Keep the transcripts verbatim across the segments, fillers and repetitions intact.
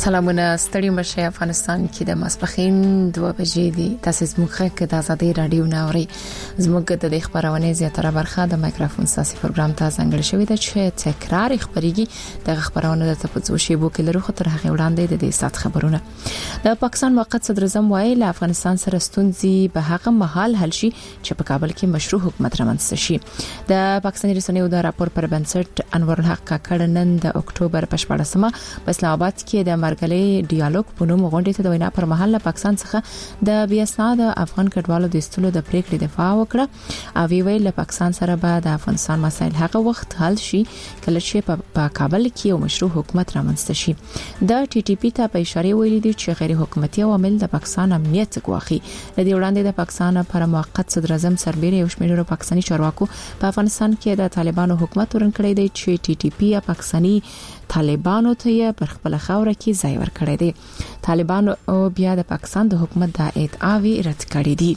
سلامونه ستړي مشه افغانستان کې د ماسپخین دوه بجې دي. تاسو زموږ کې د آزادۍ رادیو ناوري زموږ د خبرونه زیاتره برخه د مایکروفون ساسي پروګرام ته ځانګړی شوی دی چې تکرار خبريږي. د خبرونه د تپوزو شی بو کې لرو خطر هغه وړاندې د دې سات خبرونه د پاکستان موقت صدر اعظم وایي له افغانستان سره ستونزې به هغه محل حل شي چې په کابل کې مشروع حکومت رامنځته شي. د پاکستاني رسنیو د راپور پر بنسټ انور الحق کاکړ نن د اکتوبر په شپږمه په اسلام آباد کې د مرګلي ډیالوګ په نوم غونډې ته د وینا پر مهال پاکستان څخه د بیا اسناد افغان کډوالو د استلو د پریکړې دفاع وکړه او ویل له پاکستان سره به د افغانستان مسایل هغه وخت حل شي کله چې په کابل کې یو مشروع حکومت رامنځته شي. د ټي ټي پی ته په اشاره ویلي دي چې غیر حکومتي عوامل د پاکستان امنیت ګواخي. د دې وړاندې د پاکستان پر موقت صدر اعظم سربېره یو شمېر پاکستاني چارواکو په افغانستان کې د طالبانو حکومت ورنکړی دی چې ټي ټي پی یا پاکستاني طالبانو ته پر خپل خاور کې ځای ورکړی دی. طالبانو بیا د پاکستان د حکومت د ادعاوی رد کړې دي.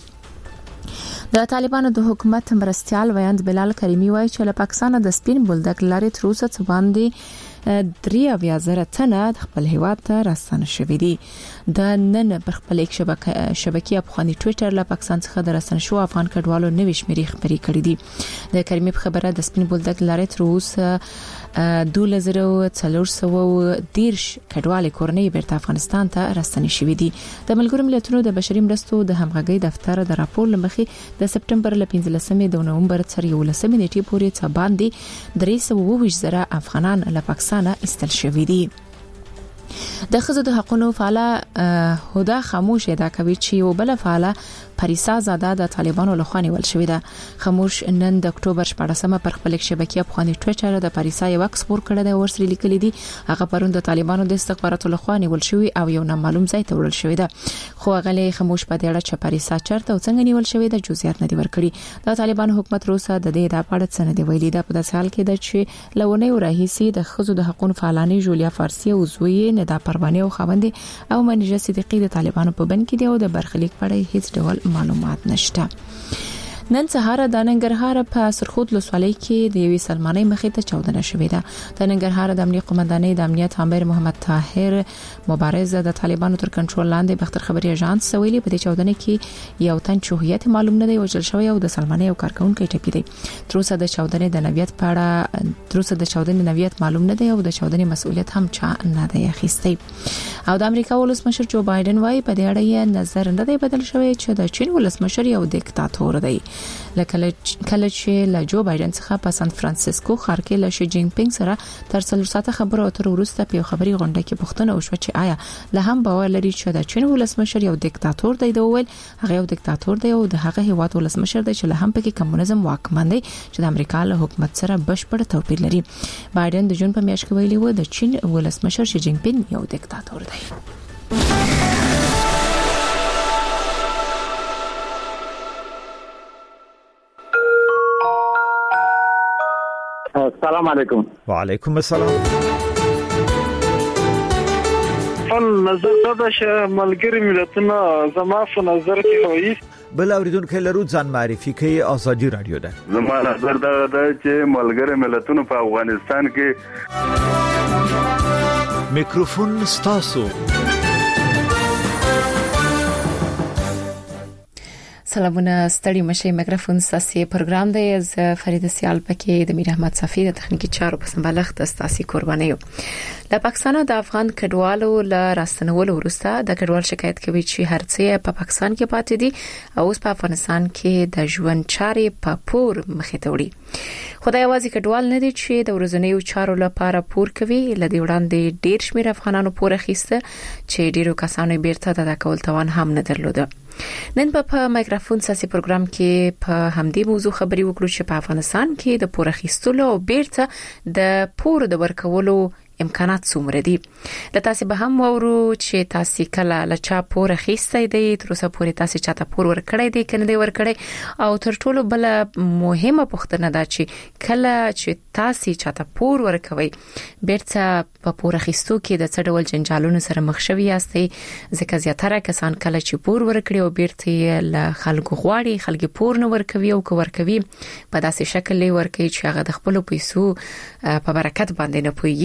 د طالبانو د حکومت مرستيال ویاند بلال کریمی وایي چې له پاکستان د سپین بولدک لارې تر اوسه څه باندې درې اویا زره تنه خپل هیواد ته راستنه شوې دي. د نن پر خپل یک شبکه شبکې افغاني ټوئیټر له پاکستان څخه د راستنه شو افغان کډوالو نوې شمیرې خبري کړې دي. د کریمی په خبره د سپین بولدک لارې تر اوسه دوه زره څلور سوه دیرش کډوالې کورنۍ بیرته افغانستان ته راستنه شوې دي. د ملګرو ملتونو د بشري مرستو د همغږي دفتر د راپور لمخې د سپټمبر ل پنځلسمې د نومبر تر یولسمې نیټې پورې څه باندې درې سوه اووه ویشت زره افغانان له پاکستان استل شوي دي. د خزو د حقوقو فعاله هدا خاموش ادا کوي چې یو بل فعاله پریسا زاده د طالبانو لخوا نیول شوې ده. خاموش نن د اکتوبر شپږمه پر خپل شبکې افغاني ټوئیټر د پریسا یو عکس پور کړی دی ورسره لیکلي دي هغه پرون د طالبانو د استخباراتو لخوا نیول شوی او یو نامعلوم ځای ته وړل شوی ده. خو غلې خاموش په دې اړه چې پریسا چرته او څنګه نیول شوی ده جزئیات نه دي ورکړي. د طالبانو حکومت روسه د دې د اړه څه نه دی ویلي. دا په داسې حال کې ده چې لونه ورهيسي د خزو د حقوقو فعالانی جولیا فارسی او زوی نه د پروانه او خوندې او منیجه صدیقی د طالبانو په بند کې دی او د برخلیک په اړه هیڅ ډول معلومات نشته. نن سهار د ننګرهار په سرخود لسوالۍ کې د یوې سلمانۍ مخې ته چاودنه شوې ده. د ننګرهار د امنیت قومندانۍ د امنیت امیر محمد طاهر مبارز د طالبانو تر کنټرول لاندې بختر خبري اژانس سویلي په دې چاودنه کې یو تن چوهیت معلوم نه دی وژل شوی او د سلمانۍ او کارکونکو ټپي دی. تر اوسه د چاودنې د نویت په اړه تر اوسه د چاودنې نویت معلوم نه دی او د چاودنې مسؤلیت هم چا نه دی اخیستی. او د امریکا ولسمشر جو بایدن وايي په دې اړه یې نظر نه دی بدل شوی چې د چین ولسمشر یو دیکتاتور دی. لکه کله چې له جو بایدن څخه په سان فرانسیسکو ښار کې له شي جین پینګ سره تر څلور ساعته خبرو اترو وروسته په خبري غونډه کې پوښتنه وشوه چې آیا له هم باور لري چې د چین ولسمشر یو دیکتاتور دی. دوی ول هغه یو دیکتاتور دی او د هغه هیواد ولسمشر دی چې له هم پکې کمونیزم واکمن دی چې د امریکا له حکومت سره بشپړ توپیر لري. بایدن د جون په میاشت کې ویلي و د چین ولسمشر شي جین پینګ یو دیکتاتور دی. السلام علیکم. وعلیکم السلام. فل نظر دا چې ملګری ملتونه زما په نظر کې وایي بل اوریدونکو لرو ځان معرفي کوي آزادي رادیو ده. زما نظر دا ده چې ملګری ملتونه په افغانستان کې میکروفون ستاسو. سلامونه ستړي مشه میکروفون ساسي پروګرام دی. از فرید سیال پکې د میر احمد صفی د تخنیکی چارو په سمبالښت استاسي قرباني یو. د پاکستان د افغان کډوالو ل راستنولو وروسته د کډوال شکایت کوي چې هرڅه په پاکستان کې پاتې دي او اوس په افغانستان کې د ژوند چارې په پور مخې ته وړي. خدای یوازې کډوال نه دي چې د ورځنیو چارو لپاره پور کوي. لدی وړاندې ډیر شمیر افغانانو پور اخیسته چې ډیرو کسانو بیرته د کول توان هم نه درلوده. نن په مایکروفون ساسي پروګرام کې په همدې موضوع خبري وکړو چې په افغانستان کې د پور اخیستلو او بیرته د پور د ورکولو امکانات څومره دي. د تاسو به هم وورو چې تاسو کله لچا پور اخیستای دی تر اوسه پورې تاسو چاته پور ورکړی دی کنه دی ورکړی او تر ټولو بل مهمه پوښتنه ده چې کله چې تاسو چاته پور ورکوي بیرته په پور اخیستو کې د څه ډول جنجالونو سره مخ شوي یاستئ. ځکه زیاتره کسان کله چې پور ورکړي او بیرته له خلکو غواړي خلک پور نه ورکوي او کو ورکوي په داسې شکل ورکوي چې هغه د خپل پیسو په برکت باندې نه پوي.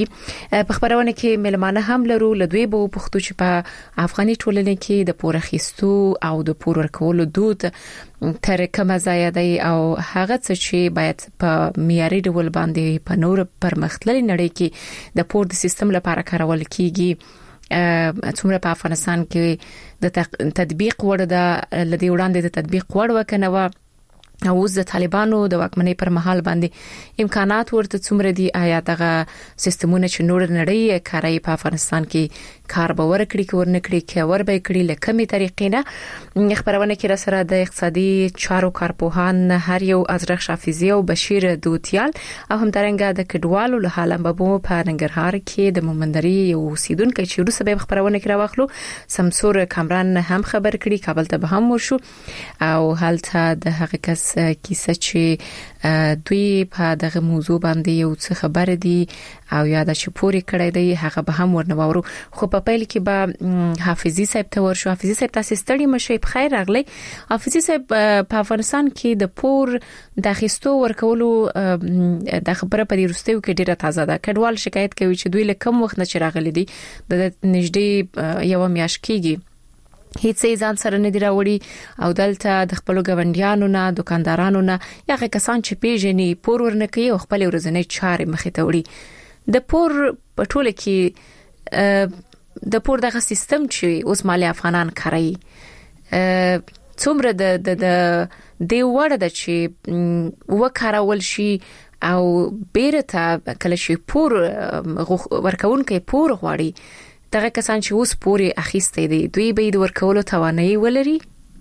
په خبرونه کې ملمانه هم لرو لدوی بو پختو چې په افغاني ټولنې کې د پور اخیستو او د پور ورکولو دود تر کومه ځای دی او هغه څه چې باید په معیاري ډول باندې په نور پرمختللي نړۍ کې د پور د سیستم لپاره کارول کیږي څومره په افغانستان کې د تطبیق وړ د لدی وړاندې د تطبیق وړ وکنه او اوس د طالبانو د واکمنۍ پر مهال باندې امکانات ورته څومره دي آیا دغه سیستمونه چې نور نړۍ کارای په افغانستان کې کار به ورکړي کې ورنکړي کې ور به کړي لکه می طریقې نه خبرونه کې را سره د اقتصادي چارو کارپوهان هر یو ازرخ حافظي او بشیر دوتیال او هم درنګه د کډوالو له حاله بابو په ننګرهار کې د مومندري یو سیدونکو چې روسه به خبرونه کې راوخلو سمسور کامران هم خبر کړي کابل ته به هم ورشو او هلته د حقیقت کیسه چې دوی په دغه موضوع باندې یو څه خبر دي او یاد چې پوری کړی دی هغه به هم ورنوورو خو په پیل کې به حافظي صاحب ته ورشو حافظي صاحب تاسو ستړي مشي په خیر راغلی حافظي صاحب په افغانستان کې د پور د اخیستو ورکولو د خبره په وروستیو کې ډیره تازه ده کډوال شکایت کوي چې دوی له کم وخت نه راغلي دي د نږدې یو میاشت کېږي هیڅ ځان سره نه دی راوړي او دلته د خپل غونډیانو نه دکاندارانو نه یغه کسان چې پیژني پور ورنکي او خپل ورځنی چارې مخې ته وړي د پور په ټوله کې د پور دغه سیستم چې اوس مالي افغانان کوي څومره د د د وړه د چې وکړول شي او بیرته کله شي پور ورکوونکي پور غواړي دغه کسان چې اوس پوري اخیستې دي دوی به د ورکولو توانایي ولري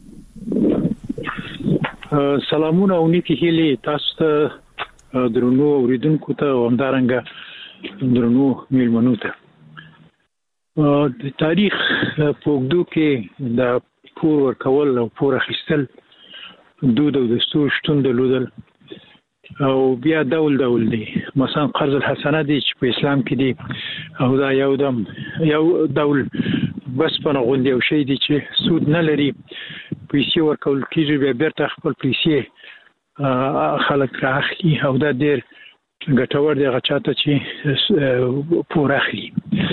سلامونه او نیکی هیلي تاسو ته درنو اوریدونکو ته همدارنګه درنو میلمنو ته د تاریخ په وګړو کې د پور ورکول او پور اخیستل دود او دستور شتون درلودل او بیا ډول ډول دي مثلا قرض الحسنه دي چې په اسلام کې دي او دا یو دم یو ډول بس په غونډه یو شی دي چې سود نه لري پیسې ورکول کیږي بیا بیرته خپل پیسې خلک راخلي او دا ډیر ګټور دی غچاته چې پور اخلي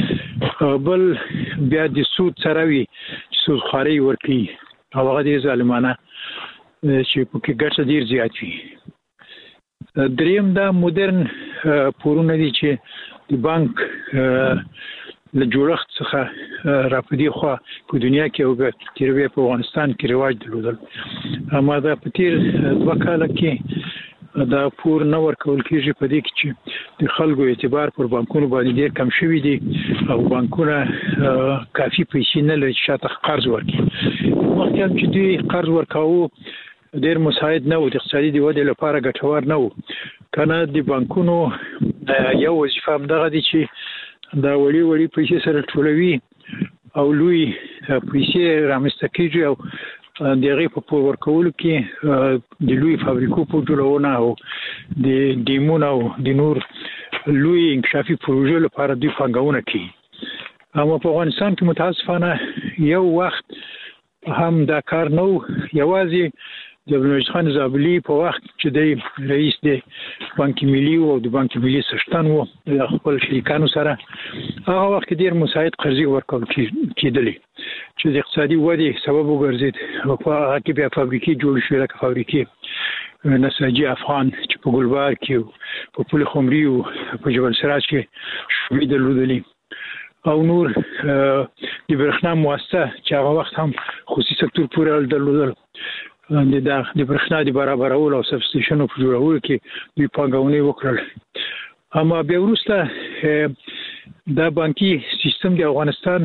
بل بیا د سود سره وي سود خوري ورکي او هغه دي ظالمانه چې په کې ګټه ډیر زیات وي دریم دا مدرن پورونه دي چې د بانک له جوړښت څخه راپدي خو په دنیا کې او تیروي په افغانستان کې رواج درلودل اما دا په تیر دوه کال کې دا پور نه ورکول کېږي په دې کې چې د خلکو اعتبار پر بانکونو باندې ډیر کم شوی دي او بانکونه کافي پیسې نه لري چې شاته قرض ورکړي وخت چې دوی قرض ورکاوه ډیر مساعد نه و د اقتصادي د ودې لپاره ګټور نه و کنه د بانکونو یو وظیفه هم دغه دي چې دا وړي وړي پیسې سره ټولوي او لوی پیسې رامسته کیږي او دغه په پور ورکولو کې د لوی فابریکو په جوړونه او د دیمونو او د نور لوی انکشافي پروژو لپاره دوی پانګونه کوي اما په افغانستان کې متاسفانه یو وخت هم دا کار نو یوازې د عبدالمجید خان زابلي په وخت چې د رئیس د بانک ملي او د بانک ملي سشتن وو د خپل شریکانو سره هغه وخت ډیر مساعد قرضې ورکول کېدلې چې د اقتصادي ودې سبب وګرځید او په هغه کې بیا فابریکې جوړ شوې لکه فابریکې نساجي افغان چې په ګلبار کې په پل خمري او په جبل سراج کې شوې درلودلې او نور د برښنا مؤسسه چې هغه وخت هم خصوصي سکتور پورې درلودل د د برښنا د برابرولو او سبسټیشنو په جوړولو کې دوی پانګونې وکړل اما بیا وروسته دا بانکي سیستم د افغانستان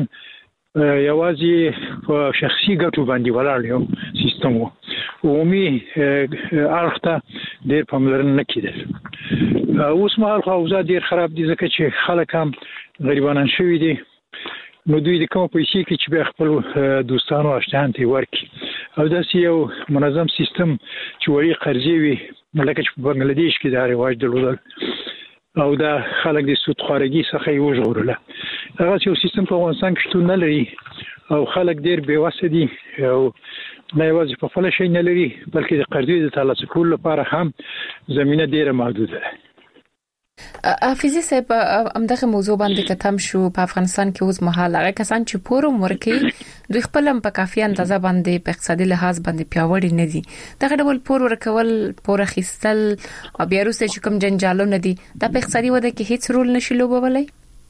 یوازې په شخصي ګټو باندې ولاړ یو سیستم وو عمومي اړخ ته ډېر پاملرنه نه کېده اوس مهال خو اوضاع ډېر خراب دي ځکه چې خلک هم غریبانان شوي دي نو دوی د کوم پیسې کې چې بیا خپل دوستانو اشتهان ته ورکي او داسې یو منظم سیستم چې وړي قرضې وي لکه چې په بنگلاديش کې دا رواج درلودل او دا خلک د سود خورګي څخه یو ژغورله هغه یو سیستم په افغانستان کې شتون نه لري او خلک ډېر بې وسه دي او نه یوازې په خپل شي نه لري بلکې د قرضې د ترلاسه کولو لپاره هم زمينه ډېره محدوده ده حافظي صاحب همدغه موضوع باندې کتم شو په افغانستان کې اوس مهال هغه کسان چې پورو مرکي دوی خپل هم په کافي اندازه باندې په اقتصادي لحاظ باندې پیاوړي نه دي دغه ډول پور ورکول پور خستل او بیا وروسته چې کوم جنجالو نه دي دا په اقتصادي وده کې هیڅ رول نشي لوبولای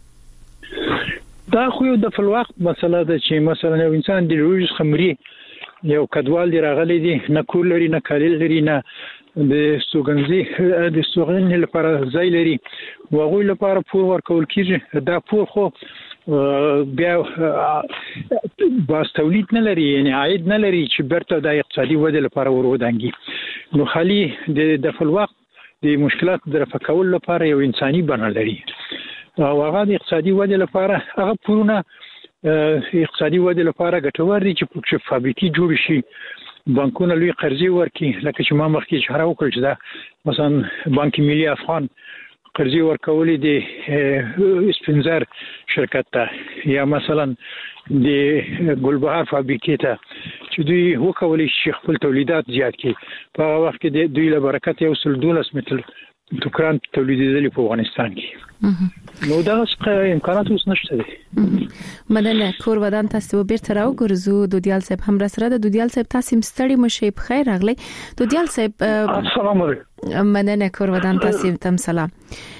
دا خو د فلوخت مسله ده چې مثلا یو انسان د روز خمري یو کډوال دی راغلی دی نه کور لري نه کالیل لري نه د سوګنزي د سوګن لپاره ځای لري واغوي لپاره پور ورکول کیږي دا پور خو بیا باس تولید نه لري یعنی عاید نه لري چې برته د اقتصادي وده لپاره ورودانګي نو خالي د د فلوخت د مشکلات د رفع کول لپاره یو انساني بڼه لري او هغه د اقتصادي وده لپاره هغه پورونه اقتصادي وده لپاره ګټور دي چې په فابریکي جوړ شي بانکونه لوی قرضې ورکړي لکه چې ما مخکې اشاره وکړه چې دا مثلا بانک ملي افغان قرضې ورکولې د اسپنزر شرکت ته یا مثلا د ګلبهار فابریکې ته چې دوی وکولې چې خپل تولیدات زیات کړي په هغه وخت کې دوی له برکت یو سل دولس متر توکران تولیدېدل په افغانستان کې نو دا څه امکانات اوس نشته دي مننه کور ودان تاسو بیرته راو ګرځو دودیال صاحب هم را سره د دودیال صاحب تاسو مستړی مشه په خیر راغلی دودیال صاحب السلام علیکم مننه کور ودان تاسو تم سلام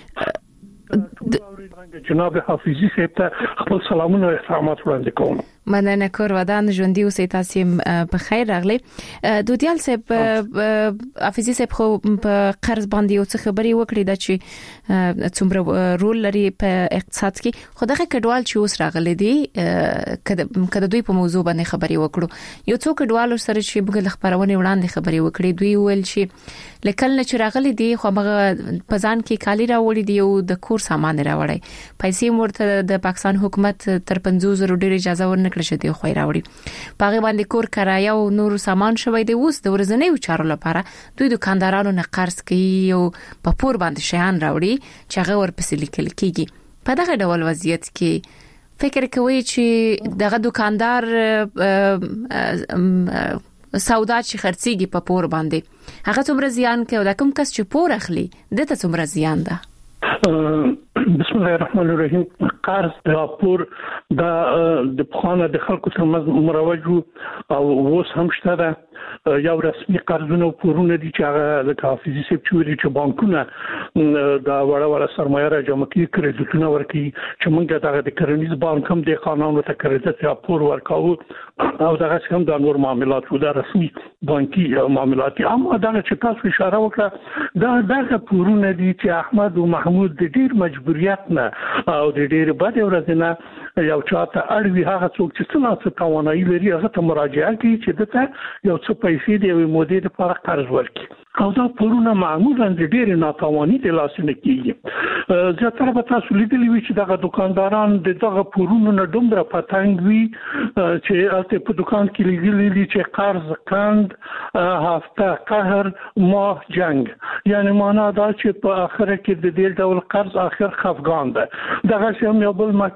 جناب حافظي صاحب ته خپل سلامونه او احترامات وړاندې کوم مننه کور ودان ژوندۍ اوسئ تاسو په خیر راغلی دودیال صاحب حافظي صاحب خو په قرض باندې یو څه خبري وکړي د چې څومره رول لري په اقتصاد کې خو دغه کډوال چې اوس راغلي دي کله دوی په موضوع باندې خبري وکړو یو څو کډوال سره چې بګل خبرونه وړاندې خبري وکړي دوی ویل چې لکل نه چې راغلي دي خو هغه پزان کې کالی راوړي دی او د کور سامان راوړي پیسې مرته د پاکستان حکومت تر پنځوس زره ډیر اجازه ورنکړه چې دی خو راوړي پاغه باندې کور کرایه او نور سامان شوی دی اوس د ورځنیو چارو لپاره دوی دکاندارانو نه قرض کوي او په پور باندې شیان راوړي چې هغه ورپسې لیکل کیږي په دغه ډول وضعیت کې فکر کوي چې دغه دکاندار سودا چې خرڅيږي په پور باندې هغه څومره زیان کوي دا کوم کس چې پور اخلي دته څومره زیان ده بسم الله الرحمن الرحیم قرض راپور د د خانه د خلکو ترمنځ مروج او اوس هم شته ده یو رسمي قرضونه او پورونه دي چې هغه د حافظي صاحب چوري چې بانکونه دا وړه وړه سرمایه را جمع کوي کریډټونه ورکوي چې موږ دغه د کرنیز بانک هم د قانونو ته کریډټ راپور ورکاو او دغه هم د نور معاملات و د رسمي بانکي معاملات اما دغه چې تاسو اشاره وکړه دا دغه پورونه دي چې احمد او محمود د ډیر مجبوریت نه او د ډیر بد ورځ نه یو چاته اړوي هغه څوک چې څنګه توانایي لري هغه ته مراجعه کوي چې دته یو څه پیسې دی یو مودې لپاره قرض ورکړي او دا پورونه معمولا د ډیر ناتواني د لاسنه کیږي زیاتره به تاسو لیدلی وي چې دغه دکانداران د دغه پورونو نه دومره پتنګ وي چې البته په دکان کې لیدلی چې قرض کند هفته قهر ماه جنگ یعنی معنا دا چې په اخر کې د دې ډول قرض اخر خفقان ده دغه هم یو بل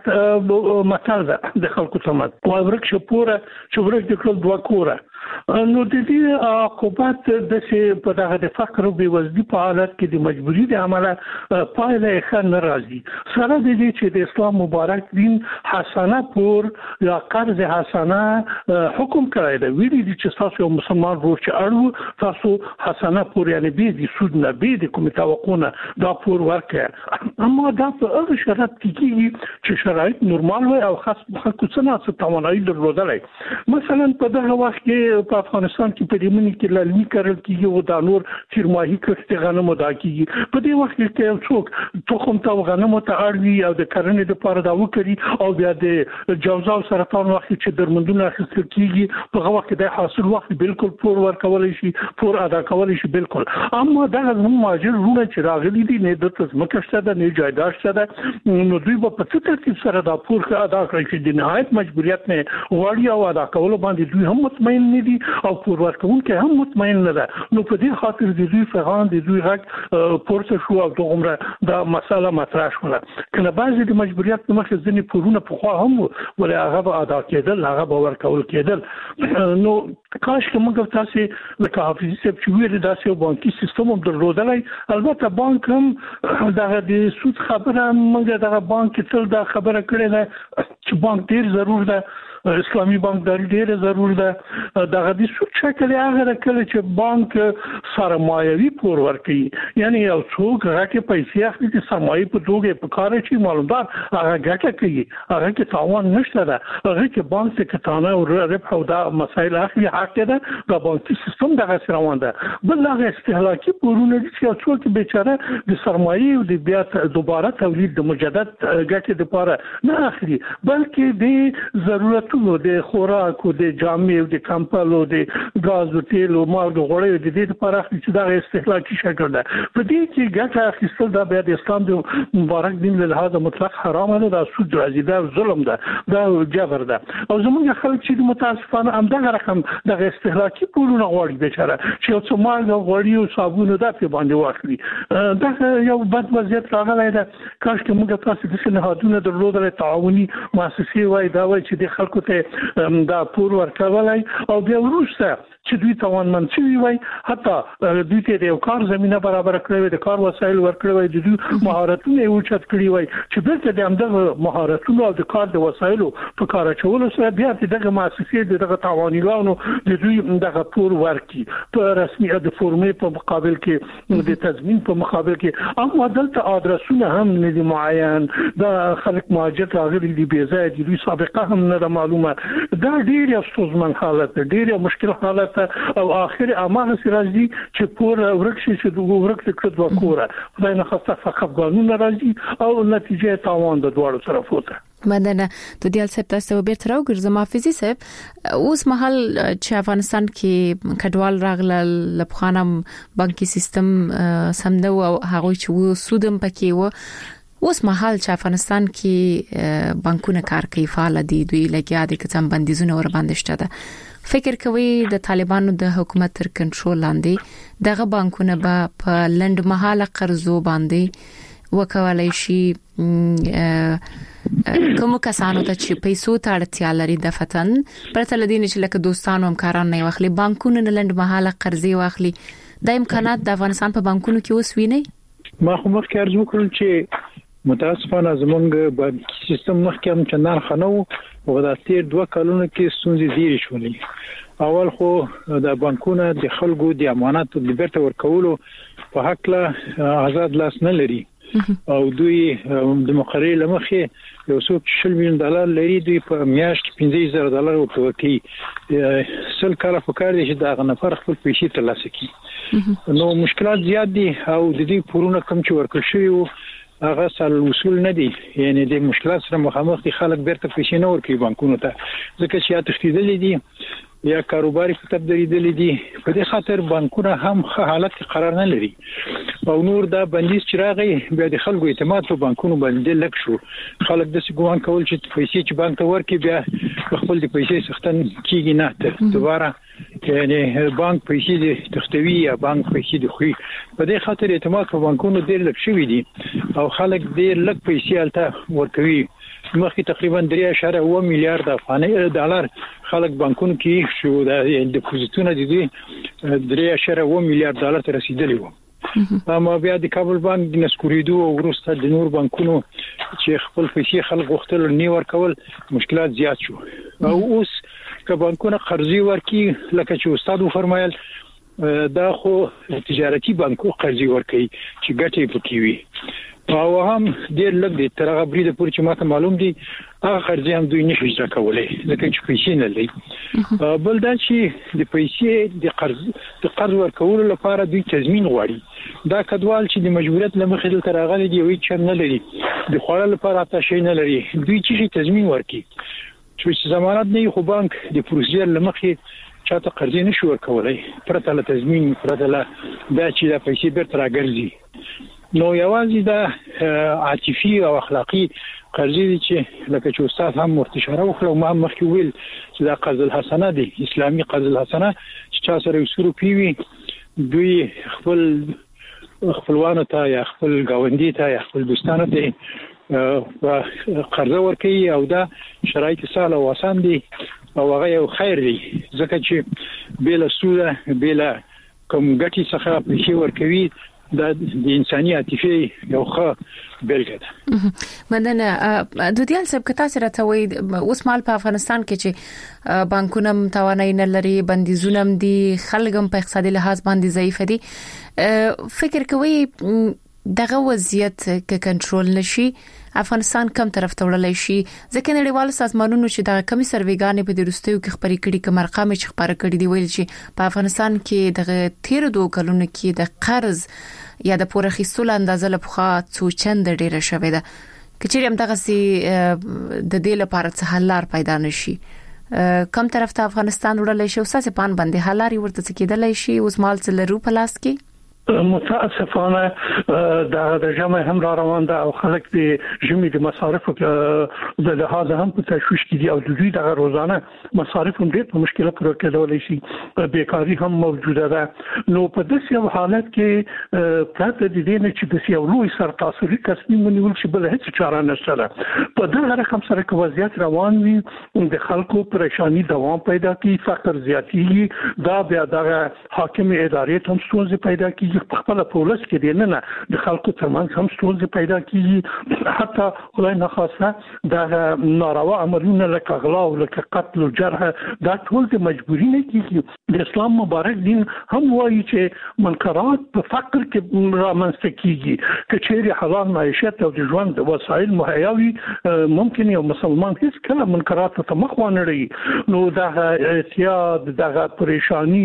مطلب ده د خلکو ترمنځ او ورک شپوره چې ورک د کول دوه کوره نو د دې عقوبات د څه په دغه د فقر او بېوزلۍ په حالت کې د مجبوري د عمله پایله ښه نه راځي سره د دې چې د اسلام مبارک دین حسنه پور یا قرض حسنه حکم کړی دی ویلي دي چې تاسو یو مسلمان ورور چې اړو تاسو حسنه پور یعنی به د سود نه به د کوم توقعونه دا پور ورکړي اما دا په هغه شرط کې کېږي چې شرایط نورمال وي او خاص خلکو څخه توانایي درلودلای مثلا په دغه وخت کې په افغانستان کې په دې منی کې لالمي کارل کېږي او د نور فیرماهي کښت غنمو دا کېږي په دې وخت کې یو څوک تخم تا غنمو ته اړوي او د کرنې لپاره دا وکړي او بیا د جوزا او سرطان وخت چې درمندونه اخیستل کېږي په هغه وخت د حاصل وخت بالکل پور ورکول شي پور ادا کول شي بالکل اما دا هم ماجرونه چې راغلي دي نه د تزمکه شته د نه جایداد شته نو دوی په څه ترتیب سره دا پور ادا کوي چې د نهایت مجبوریت نه وړي او ادا کول باندې دوی هم مطمئن مطمئن دي او پور ورکوونکي هم مطمئن نه ده. نو په دې خاطر د دوی پیغام د دوی غږ پورته شو او دغه دا مسله مطرح شوه. کله بعضی د مجبوریت په مخ ځنې پورونه په خوا هم ولې هغه ادا کېدل، هغه به ورکول کېدل. نو کاش که موږ تاسو لکه حافظي صاحب چې ویل داسې بانکي سیستم هم درلودلای. البته بانک هم دغه د سود خبره موږ دغه بانک تل دا خبره کړې ده چې بانک ډیر ضرور ده، اسلامي بانکداري ډیره ضرور ده. دغه د سود شکل هغه کله چې بانک سرمایوي پور ورکوي، یعنی یو څوک راکې پیسې اخلي چې سرمایه په توګه په کار شي معلومات هغه ګټه کوي، هغه کې تاوان نشته ده. هغه کې بانک څخه کتانه او ربح او دا مسایل اخلي حق ده. دا بانکي سیستم دغه روان ده. بل هغه استهلاکي پورونه چې څوک بیچاره د سرمایه او د بیا دوباره تولید د مجدد ګټې لپاره نه اخلي، بلکې د ضرورت د خوراک او د جامې او د کمپل او د غاز او تیل او مالګه غوړي د دې لپاره چې دا استهلاکي شکل ده. په دې کې ګټه اخیستل دا بیا د اسلام د مبارک دین له لحاظه مطلق حرام نه ده، سود راځي، دا ظلم ده، دا جبر ده. او زموږ خلک چې متاسفانه همدغه رقم د استهلاکي پورونه غواړي بیچاره چې یو څه مالګه غوړي او صابون دا په باندې واخلي. دا یو بد وضعیت راغلی ده. کاش چې موږ تاسو د سنهادونو درلودل تعاوني مؤسسې وای دا وای چې د خلکو ته دا پور ورکولای او بیا وروسته چې دوی توانمن شي وي، حتی دوی ته د کار زمينه برابر کړی، د کار وسایل ورکړی، د دوی مهارتونه یې اوچت کړی وي چې دلته د همدغه مهارتونو او د کار د وسایلو په کار اچولو سره بیا دغه مؤسسې دغه تعاونیانو د دوی دغه پور ورکړي په رسمي د فورمې په مقابل کې، د تضمین په مقابل کې. اما دلته ادرسونه هم نه دي معین، دا خلک مهاجر راغلي دي بې ځای دي، دوی سابقه هم نه معلومه. دا ډیر افسوسمن حالت، ډیر مشکل حالت او اخر امانه راځي چې پور ورکشي چې دوه ورکړي کړه دوه کوره خدای نه خاصه فقط قانون راځي او نتیجه تاوان د دوه طرفونو. مننه. د دیال صاحب تاسو به تر وګرځم حافظي صاحب اوس مهال چې افغانستان کې کډوال راغله لپخانم بانکي سیستم سمدو او هغه چې و سودم پکې و اوس مهال چې افغانستان کې بانکونه کار کوي فعال دي، دوی لګیا دي کڅم بندیزونه ور باندې شته ده. فکر کوي د طالبانو د حکومت تر کنټرول لاندې دغه بانکونه به په لند مهاله قرضو باندې وکولای شي کوم کسانو ته چې پیسو ته اړتیا لري د فتن پرته لدین چې لکه دوستانو همکاران نه واخلي بانکونه نه لند مهاله قرضې واخلي، د امکانات د افغانستان په بانکونو کې اوس ویني. ما خو مخکې ارزو کړل چې متاسفانه زمونږ بانکي سیستم مخکې هم چندان خنو او د تیر دوه کلونو کې ستونزې ډېرې شولې. اول خو د بانکونو د خلکو د اماناتو د بیرته ورکولو په حق له آزاد لاس نه لري او دوی د مقررې لمخې یو څو شل میلیون ډالر لري، دوی په میاشت پنځه زره ډالر ورکوي. سل کاله فکر دي چې دا نفر خپل پیسې ترلاسه کړي. نو مشکلات زیات دي او د دې پورونه کم چې ورکړل شوی هغه سل وصول نه دي، یعنی د مشکلات سره مخامخ دي. خلک بیرته پیسې نه ورکوي بانکونو ته ځکه چې یا تښتیدلې دي یا کاروباري خطر درېدلې دي. په دې خاطر بانکونه هم ښه حالت کې قرار نه لري او نور دا بندیز چې راغی بیا د خلکو اعتماد په بانکونو باندې لږ شو. خلک د سګوان کول چې پیسې چې بانک ته ورکړي بیا خپل د پیسې سختن کیږي نه ته دوباره، یعنی بانک پیسې د تختوی یا بانک پیسې د خوې. په دې خاطر اعتماد په بانکونو ډېر لږ شوی دي او خلک ډېر لږ پیسې الته ورکوي. مخکې تقریبا درې اعشاریه اوه میلیارډ افغاني ډالر خلک بانکونو کې شو، د ډیپوزیټونو د دې درې اعشاریه اوه میلیارډ ډالر ته رسیدلی وو. اما بیا د کابل بانک د نسکوریدو او وروسته د نور بانکونو چې خپل پیسې خلک غوښتل نه ورکول مشکلات زیات شو. او اوس که بانکونه قرضې ورکړي لکه چې استاد وفرمایل دا خو تجارتي بانکو قرضې ورکړي چې ګټې پکې وي او هم ډېر لږ دي تر هغه بریده پورې چې ماته معلوم دي هغه قرضې هم دوی نشي اجرا کولای ځکه چې پیسې نه لري. بل دا چې د پیسې د قرض د قرض ورکولو لپاره دوی تضمین غواړي. دا کډوال چې د مجبوریت لمخې دلته راغلي دي وایي چې نه لري د خوړل لپاره تاسو شي نه لري، دوی چې تضمین ورکړي چې ضمانت نه خو بانک د پروسیجر لمخې چاته قرضې نشي ورکولای پرته له تضمین پرته له دا چې د پیسې بیرته راګرځي. نو یوازې دا عاطفي او اخلاقی قرضې دي چې لکه چې استاد هم ورته اشاره وکړه ما مخکې ویل چې دا قرض الحسنه دي اسلامي قرض الحسنه چې چا سره یو سورو پیوي دوی خپل خپلوانو ته یا خپل گاونډي ته یا خپل دوستانو ته قرض ورکوي او دا شرایط سهل او آسان دي او هغه یو خیر دی ځکه چې بلا سوده بلا کوم ګټي څخه پیسې ورکوي دا د انساني عاطفه یو ښه بیلګه ده. مننه دودیال صاحب کتا سره ته وای اوس مال په افغانستان کې چې بانکونه توانای نه لري بندیزونه دي خلګم په اقتصادي لحاظ باندې ضعیف دي فکر کوي دغه وضعیت کې کنټرول نشي افغانستان کم طرف ته وړلای شي ځکه نړیوال سازمانونو چې د کمی سرویګانې په درستیو کې خبرې کړي کوم ارقام چې خبره کړي دی ویل چې په افغانستان کې د تیر دوه کلونو کې د قرض یا د پوره خیستلو اندازه له پخوا څو چند ډیره شوې ده کچېرې هم دغه سي د دې لپاره څه حل لار پیدا نشي کم طرف ته افغانستان وړلای شي او ساسه پان باندې حل لري ورته کېدلای شي اوس مال څه لرو په لاس کې متاسفانه د د جمع هم را روان ده او خلک د جمعي د مصارف د لحاظ هم په تشويش کې دي او د دوی د روزانه مصارف هم ډېر په مشکلات راکړل شي بیکاری هم موجوده ده نو په داسې حالت کې پراته دي نه چې د یو لوی سرتاسري تصمیم ونیول شي بل هیڅ چاره نشته په دغه رقم سره کې وضعیت روان وي د خلکو پریشانی دوام پیدا کوي فقر زیاتېږي دا بیا د حاکم ادارې هم ستونزې پیدا کوي په خپل پولیس کې دی نه نه د خلکو ترمنځ هم ستونزې پیدا کیږي حتی خدای نه خاصه د ناروا عملونه لکه غلا او لکه قتل او جرح دا ټول د مجبوري نه کیږي د اسلام مبارک دین هم وایي چې منکرات په فقر کې رامنځته کیږي کچېری حلال معیشت او د ژوند وسایل مهیا وي ممکن یو مسلمان هیڅ کله منکرات ته مخ ونه لري نو دا اعتیاد دغه پریشانی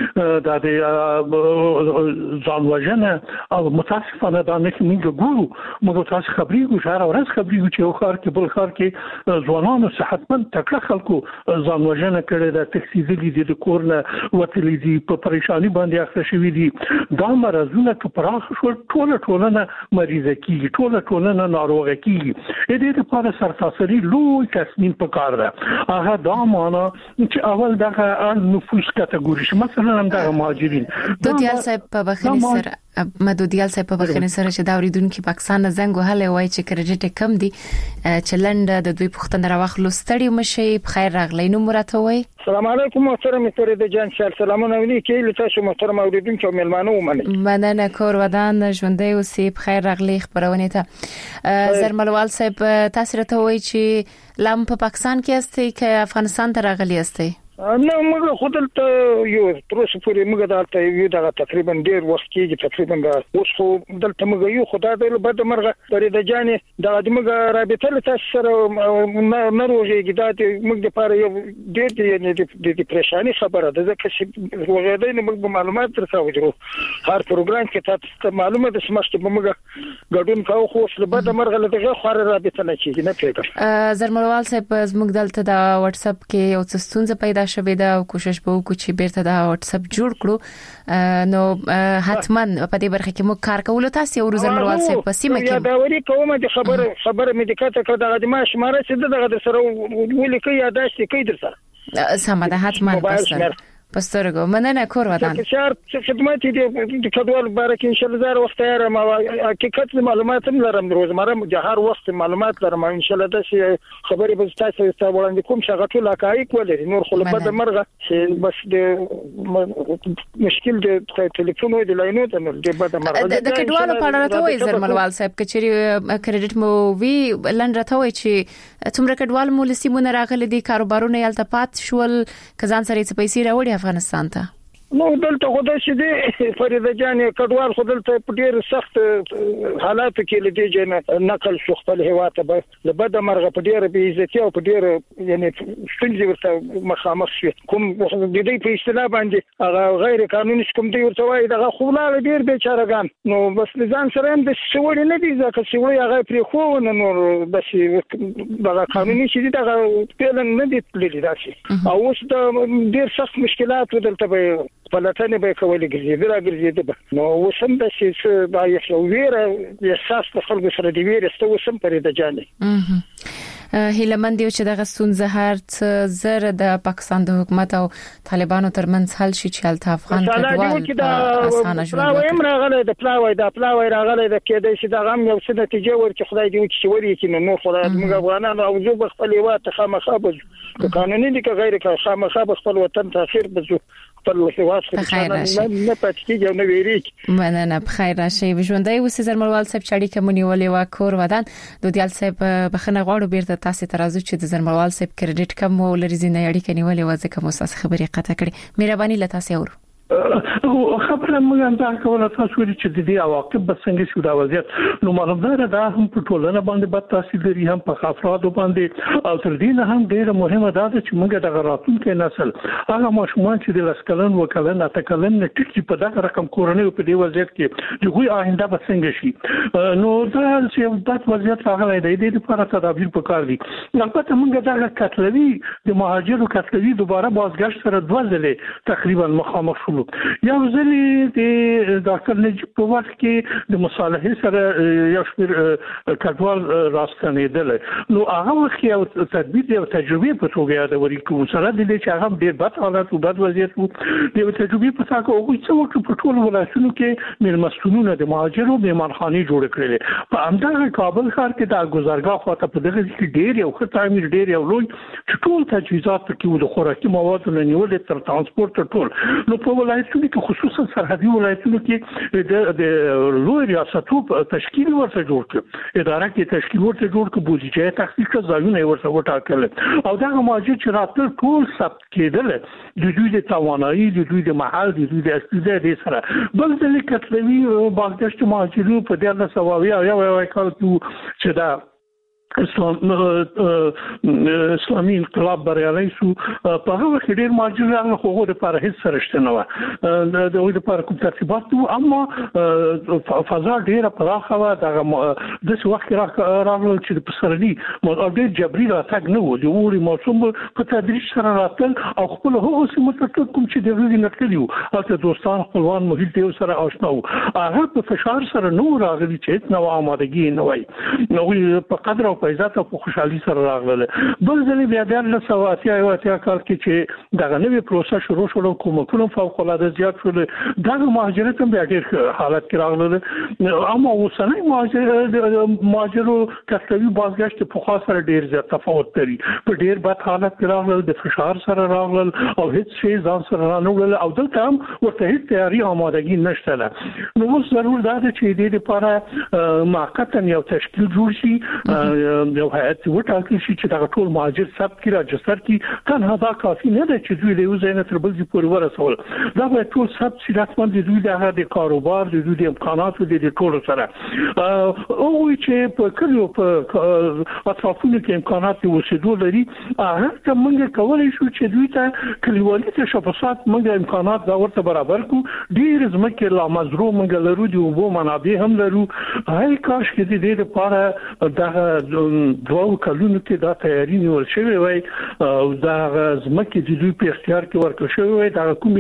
د ځان وژنه او متاسفانه دا نه کیږي ګورو موږ تاسو خبري ګو شهر او راز خبري ګو چې یو خار کې بل خار کې ځوانانو صحتمند تکړه خلکو ځان وژنه کړي د تکسیزلي د کورنه وتلې دي په پریشانی باندې اخته شوی دي دا مرزونه چې پراخ شو ټوله ټولنه مریضه کیږي ټوله ټولنه ناروغه کیږي دې لپاره سرتاسري لوی تصمیم پکار ده هغه دا معنا چې اول دغه نفوس کټګوري شي مثلا هم د مهاجرین دودیال صاحب په بخښنې سره مدودیال صاحب په بخښنې سره چې دا اوریدونکو پاکستان زنګ وهله وای چې کریډټ کم دي چې لنډ د دوی پښتنه راوخلو ستړي مشي په خیر راغلی نو مرته وای السلام علیکم محترم فرید جان سلامونه ونی کې لته شو محترم اوریدونکو ملمانو ومنه مننه کور ودان ژوندۍ اوسې په خیر راغلی خبرونه ته زرملوال صاحب تاسو ته وای چې لام په پاکستان کې استي کې افغانستان ته راغلی استي نه موږ خودل ته یو تر اوسه پورې موږ دلته یو دغه تقریبا ډیر وخت کې تقریبا اوس خو دلته موږ یو خدای دې بد مرغه پرې د جانې د موږ رابطه له تاسو سره نه روزيږي دا موږ د پاره یو ډیر د ډیپریشن خبره ده ځکه چې وګړي نه موږ معلومات درکاو هر پروګرام کې تاسو معلومه د سمشت به موږ ګډون کاو خو له بد مرغه له دغه خور رابطه نه کیږي نه پیدا زرملوال صاحب موږ دلته د واتس اپ کې یو څه ستونزه پیدا شوه دا کوشش به وکړو چې بیرته دا واتس اپ جوړ کړو نو حتما په دې برخه کې موږ کار کوو تاسو یو زرملوال صاحب په سیمه کې دا وری کومه د خبره خبره مې دکته کړه د ما شماره چې دغه سره ولې کې یاداشت کې درسه سمه ده حتما پستر پسترګو مننه کور ودان چې خدمت دې د کډوال بارک ان شاء الله زار وخت یاره ما حقیقت معلومات هم لرم روزمره د هر وخت معلومات لرم ان شاء الله د خبرې به تاسو ته وړاندې کوم چې غټو لکایک ولري نور خو په د مرغه چې بس د مشکل د ټلیفون او د لاینو ته نور د بده مرغه د کډوالو په اړه ته وایي زرملوال صاحب کچري کریډټ مو وی لنډ راته وایي چې څومره کډوال مو لسیمونه راغلي دي کاروبارونه یالته پات شول کزان سره څه پیسې راوړي افغانستان ته نو دلته خدای چې دی فرید جان کډوال خو دلته په ډیر سخت حالاتو کې لدی جن نقل شو خپل هوا ته به بد مرغه په ډیر به عزت او په ډیر یعنی څنګه ورته مخامخ شي کوم د دې په اصطلاح باندې هغه غیر قانوني کوم دی ورته وایي دغه خو لا ډیر بیچارهګان نو بس ځان سره هم د شوړې نه دي ځکه چې وایي هغه پرې خو نه نور بس دغه قانوني چې دغه پیلن نه دي تللی راشي او اوس د ډیر سخت مشکلات دلته به پلاتنه به کولې ګرځېدل راګرځېدل نو وسم د چې دا یو ویره احساس د خلکو سره دی ویره ستو وسم پرې د جانې هیلمند یو چې د غسون زهر زر د پاکستان د حکومت او طالبانو ترمنځ حل شي چې الته افغان کډوال اسانه ژوند وکړي امر غلې د پلاوي د پلاوي راغلې د کېدې چې د غم یو څه نتیجه ورکړي خدای دې چې وري کې نو خدای موږ افغانانو او زو خپل هیواد خامخا بزو قانوني دي که غیر خامخا خپل وطن ته خیر بزو خپل هیواد څخه نه پاتې او نه ویریږي مننه بخیر راشي ژوندۍ اوسې زرملوال صاحب چړې کومنی ولې وا کور ودان دودیال صاحب بخنه غواړو بیرته تاسو ترازو چې د زرملوال صاحب کریډټ کم ولري زینې اړیکې نیولې وځه کوم اساس خبرې قطع کړي مهرباني لته تاسو اورو خبره موږ دا کوله تاسو ورته چې د دې عواقب به څنګه شو دا وضعیت نو معلومه ده هم په ټولنه باندې بد تاثیر لري هم په افرادو باندې او تر دې نه هم ډیره مهمه ده چې موږ د راتلونکي نسل هغه ماشومان چې د لسکلن وکلن اتکلن ټیټي په دغه رقم کورنۍ په دې وضعیت کې د غوي آینده به څنګه شي نو دا چې د وضعیت راغلی دی د دې لپاره تدابیر پکار دي البته موږ دغه کتلوي د مهاجرو کتلوي دوباره بازگشت سره دوه ځله تقریبا مخامخ شو یو ځلې د ډاکټر نجیب په وخت کې د مصالحې سره یو شمېر کډوال راستنېدل نو هغه وخت یو تدبیر یو تجربه په توګه یادوري کوم سره د دې چې هغه ډېر بد حالت او بد وضعیت وو د تجربه په تاسو او څه وخت په ټول ولایتونو کې مېلمستونونه د مهاجرو میهمانخانې جوړ کړل په همدغه کابل ښار کې د ګذرګاه خواته په دغه کې ډېر یو ښه تعمیر ډېر یو لوی ټول تجهیزات پکې وو د خوراکي موادو نه نیولې تر ترانسپورت ټول نو په ولایتونو کې خصوصا سرحدي ولایتونو کې د د لوی ریاستو تشکیل ورته جوړ کړ اداره کې تشکیل ورته جوړ کړ بودیجه تخصیص کړ ځایونه ورته وټاکل او دا ماجر چې راتل ټول ثبت کېدل د دوی د توانایي د دوی د محل د دوی د استعداد سره بل د کتلوي باغدشت مهاجرو په دغه سواوي او یو یو کال چې دا اسلام اسلامي انقلاب بریالي شو په هغه کې ډېر ماجر هغه خو د پر هیڅ سرشته نه و د دوی لپاره کوم ترتیبات وو اما فضا ډېره پراخه و دغه د څه وخت راغلل چې په سرني مو ډېر جبري راتګ نه و د اوري موسم په تدریج سره راتل او خپل هغه سیمه ته کوم چې د روزي نکلیو او دوستان خپلوان محیط یو سره آشنا وو هغه په فشار سره نو راغلي چې نو آمادګي نه وای نو په قدر په عزت او خوشحالي سره راغله بل ځلې بیا د الله سواتیا یو اتیا کال کې چې دغه نوې پروسه شروع شول کومکونو فوق العاده زیات شول دغه مهاجرت هم بیا ډېر حالت کې راغله اما اوسنۍ مهاجر مهاجرو کسبي بازگشت په خاص سره ډېر زیات تفاوت لري په ډېر بد حالت کې راغله د فشار سره راغله او هیڅ شی ځان سره نه وړل او دلته هم ورته هیڅ تیاری آمادګي نشته نو اوس ضرور ده چې د دې لپاره موقتا یو تشکیل جوړ شي یو هیئت وټاکل شي چې دا ټول مهاجر ثبت کړي راجستر کړي تنها دا کافي نه ده چې دوی له یو ځای نه تر بل ځای پورې ورسول دا به ټول ثبت شي رسما د دوی د کاروبار د دوی د امکاناتو د ټولو سره او چې په کلیو په اطرافونو کې امکانات اوسېدو لري هغه ته موږ کولای شو چې دوی ته کلیوالي تشبثات موږ امکانات دا ورته برابر کړو ډیر ځمکې لا مزرو موږ لرو د اوبو منابع هم لرو هاي کاش کې د دې لپاره دا دوه کلونو کې دا تیاری نیول شوی وای او دا ځمکې د دوی په اختیار کې ورکړل شوی وای دا کوم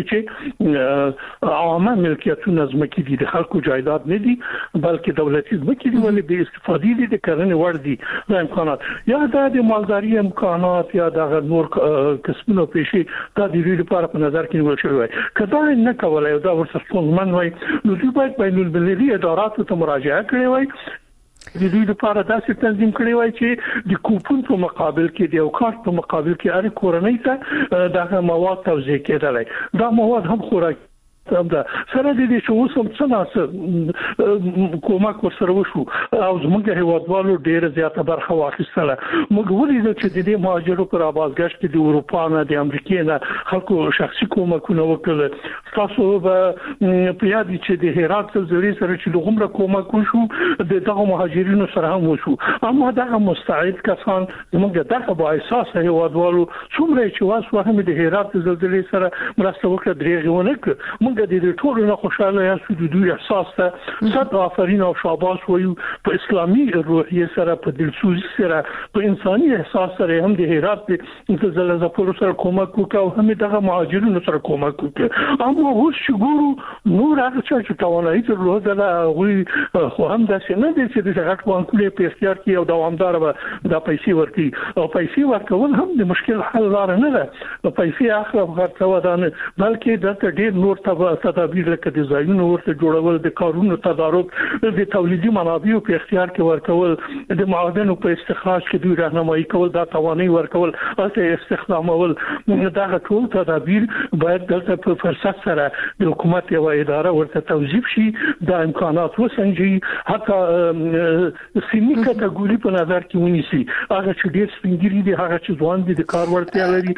چې عامه ملکیتونه ځمکې دي د خلکو جایداد نه دي بلکې دولتي ځمکې دي ولې به استفادې دي د کرنې وړ دي دا امکانات یا دا د مالداري امکانات یا د نور کسبونو پیشي دا د دوی لپاره په نظر کې نیول شوی وای کدا نه کولای دا ورته څنګه وای نو دوی باید بین المللي اداراتو ته مراجعه کړي وای د دوی لپاره داسې تنظیم کړی وای چې د کوپون په مقابل کې د یو کارت په مقابل کې اړ کورنۍ ته دغه مواد توزیع کېدلای دا مواد هم خوراک هم دا سره د دې شو سم څنګه کومک ورسره وشو او زموږ هیوادوالو ډیره زیاته برخه واخیستله موږ ولیدل چې د دې مهاجرو پر بازگشت د اروپا نه د امریکا نه خلکو شخصي کومکونه وکړل تاسو به په یاد چې د هرات زری سره چې دغه کومک وشو د دغه مهاجرینو سره هم وشو اما دغه مستعد کسان موږ دغه با احساس هیوادوالو څومره چې واسو هم د هرات زلزلې سره مرسته وکړه درېغونه موږ د دې ټول نه خوشاله یو د دوی احساس ته صد آفرین او شاباش وایو په اسلامي روحیه سره په دلسوزي سره په انساني احساس سره هم د هرات د زلزلې سره کومک وکاو هم دغه مهاجرینو سره کومک وکړ اما اوس چې ګورو نور هغه چې توانایي درلوده غوي خو هم د سینې د چې د غټ بانکونو په اختیار کې او دوامدار به د پیسې ورکړي او پیسې ورکول هم د مشکل حل لار نه ده. پیسې اخره ورکول نه بلکې د ډېر نور تدابیر لکه د ځایونو ورته جوړول، د کارونو تدارک، د تولیدي منابعو په اختیار کې ورکول، د معادنو په استخراج کې دوی راهنمایي کول، د توانایي ورکول او استخدامول. دا ټول تدابیر باید دلته په فرصت سره د حکومت یو اداره ورته توظیف شي، د امکانات وسنجي، حتی سیمي کټګوري په نظر کې ونیسي. هغه چې ډېر سپینګری دي، هغه چې ځوان دي، د کار ورتیا لري،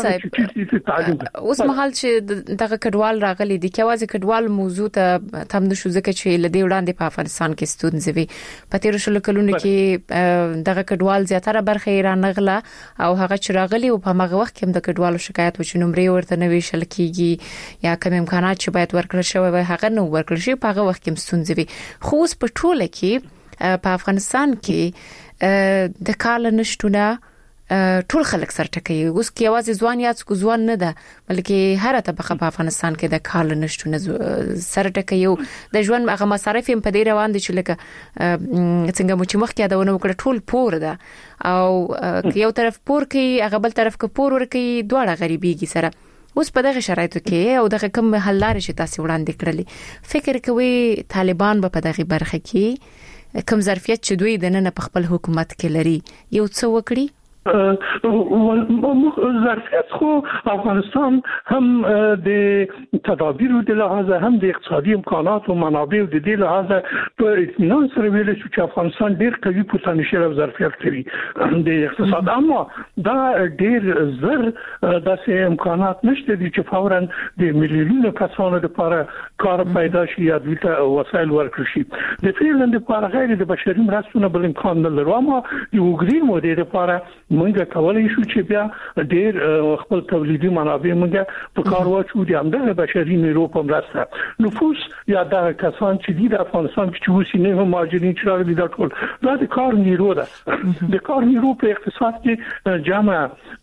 اوس مهال چې دغه کډوال راغلي دي، کیوازي کډوال موضوع ته تم نشو ځکه چې لدی وړاندې په افغانستان کې ستونزې وي. په تیر شلو کلونو کې دغه کډوال زیاتره برخه ایران غلا او هغه چې راغلي او په هغه وخت کې د کډوالو شکایت و چې نمرې ورته نوي شل کیږي یا کوم امکانات چې باید ورکړل شوی وي هغه نو ورکړل شي، په هغه وخت کې ستونزې وي. خو اوس په ټوله کې په افغانستان کې د کال نشټونه ټول خلک سره ټکي. اوس کې आवाज ځوان یا څو ځوان نه ده بلکې هر طبقه په افغانستان کې د کال نشټونه سره ټکي. یو د ژوند هغه مصارف په دې روان دي چې لکه څنګه مو چې مخکې دا ونه وکړه ټول پور ده او یو طرف پور کوي هغه بل طرف کې پور ورکي، دواړه غریبيږي سره. اوس په دغه شرایطو کې او دغه کوم حل لارې چې تاسو وړاندې کړلې، فکر کوي طالبان به په دغه برخه کې کوم ظرفیت چې دوی د نن په خپل حکومت کې لري یو څه وکړي؟ ظرفیت خو افغانستان هم د تدابیرو د لحاظه هم د اقتصادي امکانات او منابع د دې لحاظه په اطمینان سره ویل شو چې افغانستان ډېر قوي پوتنشل او ظرفیت لري د اقتصاد. اما دا ډېر زر داسې امکانات نشته دي چې فورا د میلیونونو کسانو لپاره کار پیدا شي یا د وسایل ورکړي شي. د فعلا لپاره غیر د بشري مرستو بل امکان نه لري. اما د وګړي مودې لپاره موږ کولای شو چې بیا ډېر خپل تولیدي منابع موږ په کار واچو د همدغه بشري نیرو په مرسته. نفوس یا د کسان چې د افغانستان کې وسینه هم ماجرین چې راغلي دا ټول دا د کار نیرو ده. د کار نیرو په اقتصاد کې جامع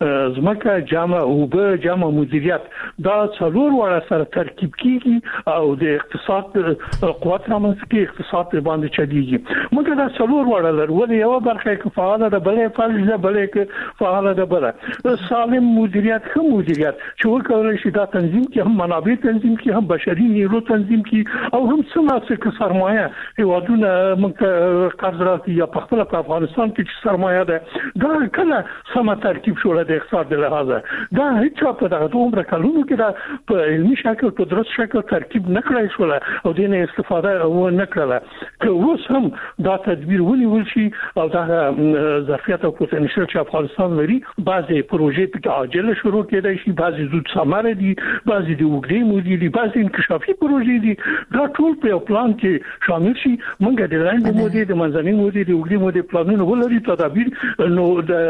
زمکه، جامع اوبه، جامع مدیریت دا څلور وړه سره ترکیب کیږي او د اقتصاد قوت رامنځته کوي، اقتصاد باندې چلیږي. موږ دا څلور وړه لرو، ولې یو برخه کې فعال ده، بلې فعال ده، بلې فعال ده. بل سالم مدیریت، ښه مدیریت چې وکولای شي دا تنظیم کې هم منابع تنظیم کې هم بشري نیرو تنظیم کې او هم څومره سرمایه هیوادونه موږ قرض راکړي یا په خپل په افغانستان کې چې سرمایه ده دا کله سم ترکیب شو د اقتصاد لحاظه. دا هیڅ په دغه عمر کلونو کې دا په علمي شکل په درست شکل ترکیب نه کړای شو او د نه استفاده و نه کړله. که اوس هم دا تدبیر ونیول شي او دا ظرفیت او پوتنشل چې افغانستان لري، بعضی پروژې په عاجل شروع کېدای شي، بعضی زود ثمره دي، بعضی د وګړي مودي دي، بعضی انکشافي پروژې دي. دا ټول په پلان کې شامل شي. موږ د لاندې مودي، د منځنۍ مودي، د وګړي مودي پلانونه ولري. تدابیر نو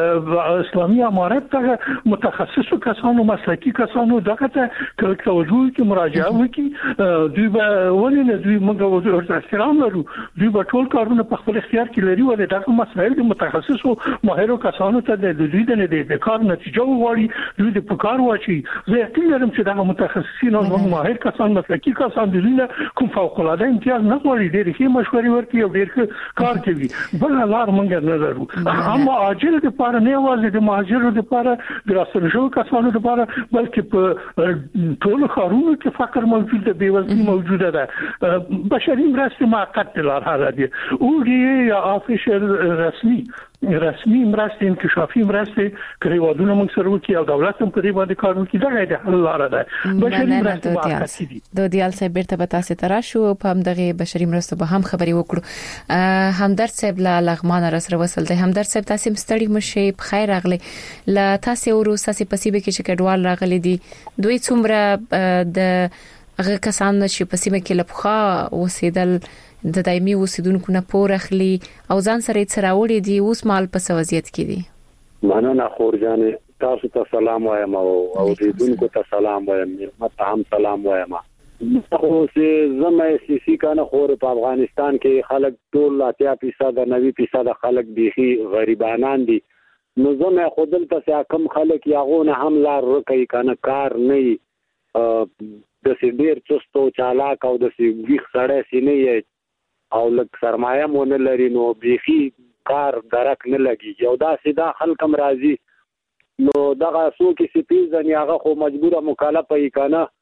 د اسلامي امارت ته متخصصو کسانو، مسلکي کسانو دغه ته توجه کې مراجعه وکړي. دوی به ولې دوی موږ ورته احترام لرو، دوی به ټول کارونه په خپل اختیار کې لري، ولې دغه مسایل د متخصصو ماهرو کسانو ته د دوی د د کار نتیجه وغواړي، دوی د پکار واچي. زه یقین لرم چې دا متخصصین او ماهر کسان، مسلکي کسان د دوی کوم فوق العاده امتیاز نه غواړي، ډېر ښه مشورې ورکړي او ډېر کار کوي. بل لار موږ نه لرو. اما عاجل د پاره نه یوازې د مهاجرو د پاره، د راستنشو کسانو د پاره، بلکې په ټول خارونو کې فقر موجود ده، بیوزلي موجوده ده. بشري مرستې موقت لار هر دي او دی یا افیشل رسمي رسمي مرستې، انکشافي مرستې کړي ودونه موږ سره وکړي او دولت هم په دې باندې کار وکړي. دا غیر حل لار ده. بشري مرستې موقت دي. د دیال صاحب بیرته به تاسو ته راشو په همدغه بشري مرستو به هم خبري وکړو. همدرد صاحب له لغمان را سره وصل دی. همدرد صاحب تاسو مستړي مشه په خیر راغلي. لا تاسو ورو تاسو پسیبه کې چې کډوال راغلي دي، دوی څومره د هغه کسان چې پسیمه کې لپخا وسیدل د دایمي اوسیدونکو نه پور اخلي او ځان سره یې څراوړي دي، اوس مال په وضعیت کې دي. مننه خورجان، تاسو ته سلام وایم او اوریدونکو ته سلام وایم، مته هم سلام وایم. خو چې زمای سیسی کنه خور په افغانستان کې خلک ټول اتیا فیصد نوي فیصد خلک بيخي غریبانان دي. نو زمای خودل ته کم خلک یاغونه هم لار رکې کنه کار نه د ډیر چستو چالاک او د ویښ سړی سینې او لک سرمایه مون لري نو بيخي کار درک نه لګي یو دا سیدا خلک هم راضي نو دغه څوک چې پیژني هغه خو مجبوره مکالفه یې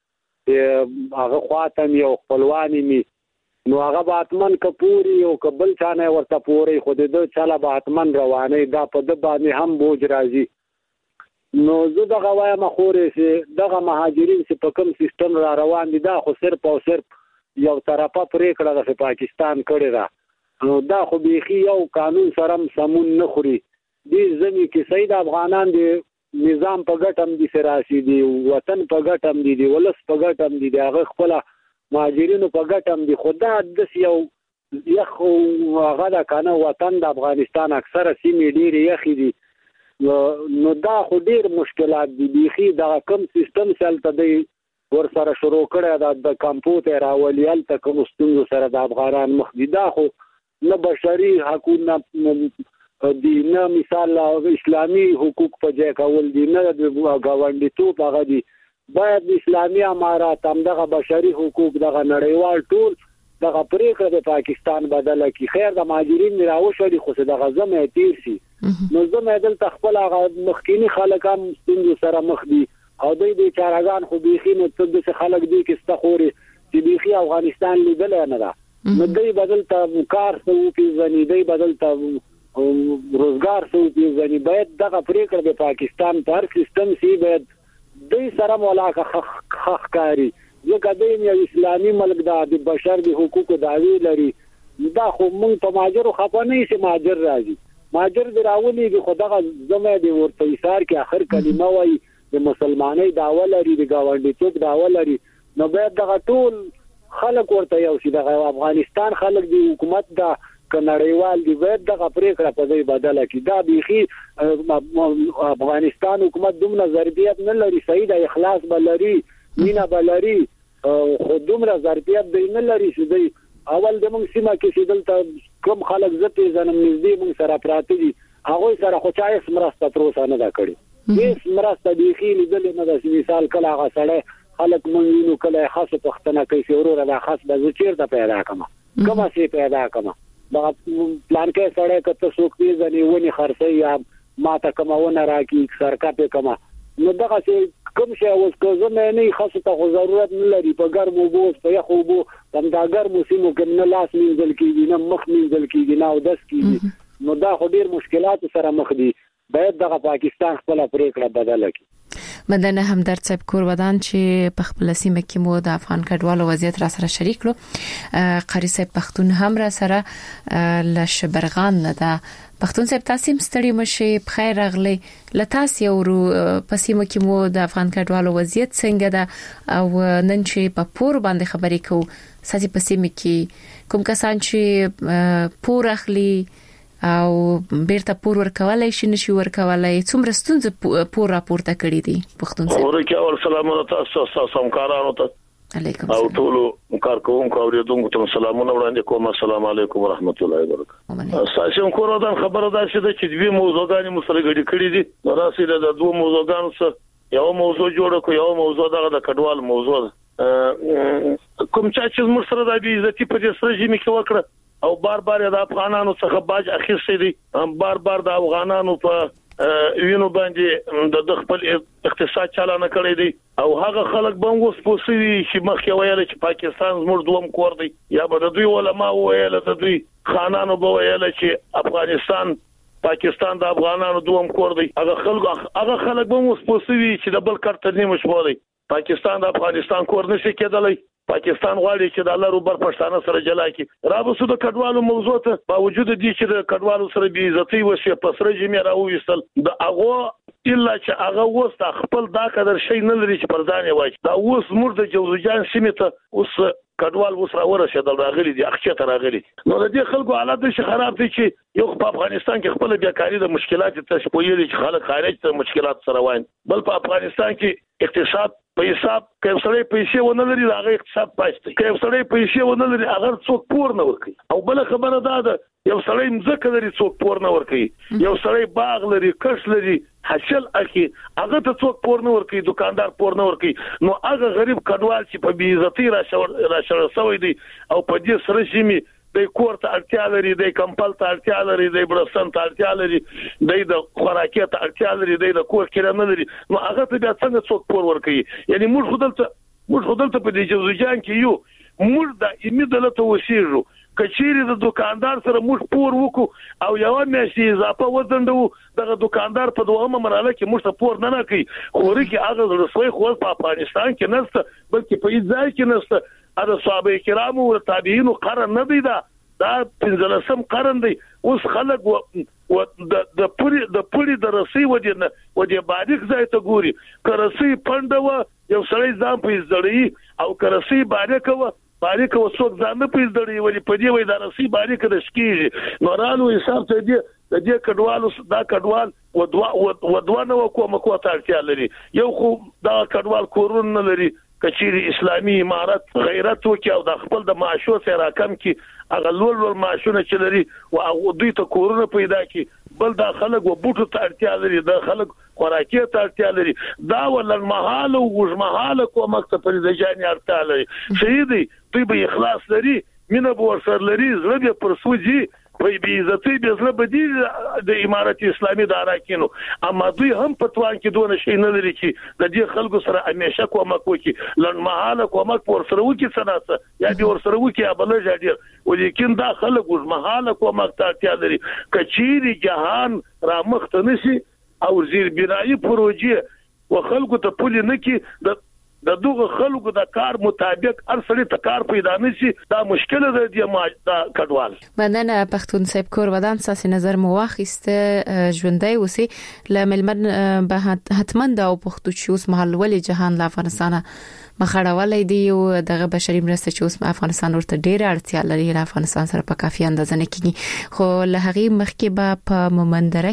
کنه هغه خاطم یو خپلوانی می نو هغه باتمن کپوري او قبل چانه ورته پوري خو د چاله باتمن روانه دا په د باندې هم بوج راځي نو زه دغه وایم خورې چې دغه مهاجرین چې په کوم سیستم را روان دي دا خو صرف او صرف یو طرفه پریکړه د پاکستان کړی دا نو دا خو بيخي یو قانون سره سمون نه خوري دي زمي کې سید افغانان دي نظام په ګټم دي سراسي دي وطن په ګټم دي دي ولس په ګټم دي هغه خپل مهاجرینو په ګټم دي خدا د یو یخ هغه دا کنه وطن د افغانستان اکثره سیمې ډېری یخي دي نو دا خو ډېر مشکلات دي بيخي دا کم سیستم چلته دی ور سره شروع کړی د کمپیوټر اوليال ته کوم ستونزو سره د افغانان مخ دي دا خو نه بشري حقوق دی نه مثال اسلامي حقوق په ځای کول دي نه د غونډیتوب هغه دي باید اسلامي امارات هم دغه بشري حقوق دغه نړیوال ټول دغه پریکړه د پاکستان بدله کی خیر د مهاجرین راوښړي خو دغه زمه تیر شي نو زمه دل تخپل هغه مخکینی خلک هم ستونزو سره مخ دي او دوی د چارغان خو بيخي نو څه خلک دي چې استخوري چې بيخي افغانستان لیدل نه ده نو دوی بدل ته کار سو پیژني دوی بدل ته روزګار سو پیژني باید دغه پریکړه د پاکستان پر سیستم سی باید دوی سره مولاکه خخ کاری ځکه دوی یو اسلامي ملک د بشر د حقوقو دعوی لري دا خو مونږ په ماجر خپه نه شي ماجر راځي ماجر دراولي د خدغه زمه د ورته ایثار کې اخر کلمه وای د مسلمانۍ دعوه لري د گاونډیتوب دعوه لري نو باید دغه ټول خلک ورته یو شي د افغانستان خلک د حکومت د کنړیوال دی باید دغه پریکړه په ځای بدله کی دا بيخي افغانستان حکومت دومره ظرفیت نه لري صحیح د اخلاص بلري مینا بلري خو دومره ظرفیت دی نه لري چې دی اول د موږ سیمه کې چې دلته کوم خلک زته زنم نږدې موږ سره پراته دي هغه سره خو چا هیڅ مرسته تر اوسه نه دا کړی هیڅ مرسته بيخي لیدل نه د مثال کله هغه سره خلک مونږ نو کله خاصه پښتنه کوي چې ورور د خاص د چیرته پیدا کما کومه سي پیدا کما دا پلان کې سره کته سوق پیژنې ونی خرڅي یا ما ته کومونه راکی سرکا په کما نو دغه چې کوم شی اوس کوزه مې نه خاصه ته ضرورت نه لري په ګرمو بو په یخو بو هم دا ګرمو سیمو کې نه لاس منځل کېږي نه مخ منځل کېږي نه او داس کېږي نو دا خو ډیر مشکلات سره مخ دي باید دغه پاکستان خپل پریکړه بدله کړي مدنه همدرد صاحب کور ودان چې په خپل سیمه کې مو د افغان کډوالو وضعیت را سره شریک کړو قاری صاحب پښتون هم را سره لشبرغان نه ده پښتون صاحب تاسو ستړي مشي بخیر راغلي لتاسو یو په سیمه کې مو د افغان کډوالو وضعیت څنګه ده او نن چې په پور باندې خبرې کوو ساسي په سیمه کې کوم کسان چې پور اخلي او بیرته پور ورکولای شي نشي ورکولای څومره ستونزې پور راپورته کړی دي پښتون صاحب ورکه ور سلام تاسو تاسو همکارانو ته علیکم او ټول کارکونکو اوریدونکو ته سلامونه وړاندې کوم السلام علیکم ورحمت الله وبرکاته تاسو کومه ده خبره ده چې د دوی موضوعګانی مسله غړي کړی دي راسي د دوه موضوعګانو سره یو موضوع جوړ کو یو موضوع دغه د کډوال موضوع کوم چې موږ سره د عزت په دې سره جمی کې وکړه او بار بار د افغانانو څخه باج اخیستي دي بار بار د افغانانو په وینو باندې د خپل اقتصاد چالانه کړی دي او هغه خلک به اوس پوسوي چې مخکې ویل چې پاکستان زموږ دوم کور دی یا به د دوی علماء ویل د دوی خانانو به ویل چې افغانستان پاکستان د افغانانو دوم کور دی هغه خلک هغه خلک به اوس پوسوي چې د بل کار ترنیم شو دی پاکستان د افغانستان کور نشي کېدلی پاکستان غواړي چې د الله روبر پښتانه سره جلا کړي رابسو د کډوالو موضوع ته باوجود دي چې د کډوالو سره بي عزتي وشي پسره جمع راوېستل د هغه الا چې هغه وست خپل دا قدر شي نه لري چې پردانې وای دا اوس مرده جوزجان سیمه ته اوس کډوال اوس راورسېدل راغلي دي اخچه ته راغلي نو د دې خلکو حالت شي خراب دي چې یو په افغانستان کې خپل بیکاری د مشکلات ته شپویلي چې خلک خارج ته مشکلات سره وایي بل په افغانستان کې اقتصاد په حساب کې سړی پیسې ونه لري هغه اقتصاد پاتې کې سړی پیسې ونه لري هغه څوک پور نه ورکي او بل خبره ده یو سړی مزکه لري څوک پور نه ورکي یو سړی باغ لري کښ لري حاصل اخی هغه ته څوک پور نه ورکي دکاندار پور نه ورکي نو هغه غریب کډوال چې په بی عزتي راشړ شوی دی او په دې سره شي د کور ته اړتیا لري د کمپل ته اړتیا لري د برسن ته اړتیا لري د خوراکي ته اړتیا لري د کور کې نه لري نو هغه ته بیا څنګه څوک پور ورکي یعنی موږ خودلته موږ خودلته په دې جوزجان کې یو موږ د امیدلته وسیرو کچېری د دکاندار سره موږ پور وکړو او یو میاشتې اضافه وزندو دغه دکاندار په دوامه مرحله کې موږ ته پور نه نه کوي خوري کې هغه رسوي خو په افغانستان کې نشته بلکې په ځای کې نشته اره صحابه کرامو او تابعین قرن نه دی دا دا پنځلسم قرن دی اوس خلک و د د پوری د پوری د رسي ودی نه ودی باندې ځای ته ګوري کرسي پندو یو سړی ځان په ځړی او کرسي باندې کوه باندې کوه څوک ځان نه په ځړی ودی په دې وای د رسي باندې کده شکیږي نورانو حساب ته دی د دې کډوالو دا کډوال ودوا ودوا نو کومه کوته اړتیا لري یو خو دا کډوال کورون نه لري کچېری اسلامي امارت غیرت وکي او د خپل د معاشو سره راکم کی هغه لول ول معاشونه چلري او هغه دوی ته کورونه پیدا کی بل د خلک و بوټو ته اړتیا لري د خلک خوراکي ته اړتیا لري دا ولن محال او وجمحال کومه ته پر د جاني اړتیا لري شهيدي دوی به اخلاص لري مینه به ورسره لري زړه به پرسوځي په بي عزتي به زړه بدی د امارت اسلامي د اراکینو اما دوی هم پتوان کې دونه شي نه لري چې د دې خلکو سره همیشه کومه کوي لن محاله کومه پر سره وکي سناسه یا دې ور سره وکي ابل جاډي ولیکن دا خلک وز محاله کومه تاړتیا لري کچيري جهان را مخته نشي او زیر بنایي پروژه وخلکو ته پولي نه کې د د دوه خلکو د کار مطابق ارسلې ته کار پیدا نشي دا مشکل ده د ما د کډوال مننه پښتون صاحب کور ودان ساسي نظر مو واخیسته ژوندۍ وسی لملمن به حتمن دا او پښتو چې اوس محل ولې جهان له افغانستانه مخړولې دی او دغه بشري مرسته چې اوس افغانستان ورته ډېر اړتیا لري له افغانستان سره په کافي اندازه نه کیږي خو له هغه مخکې به په مومندره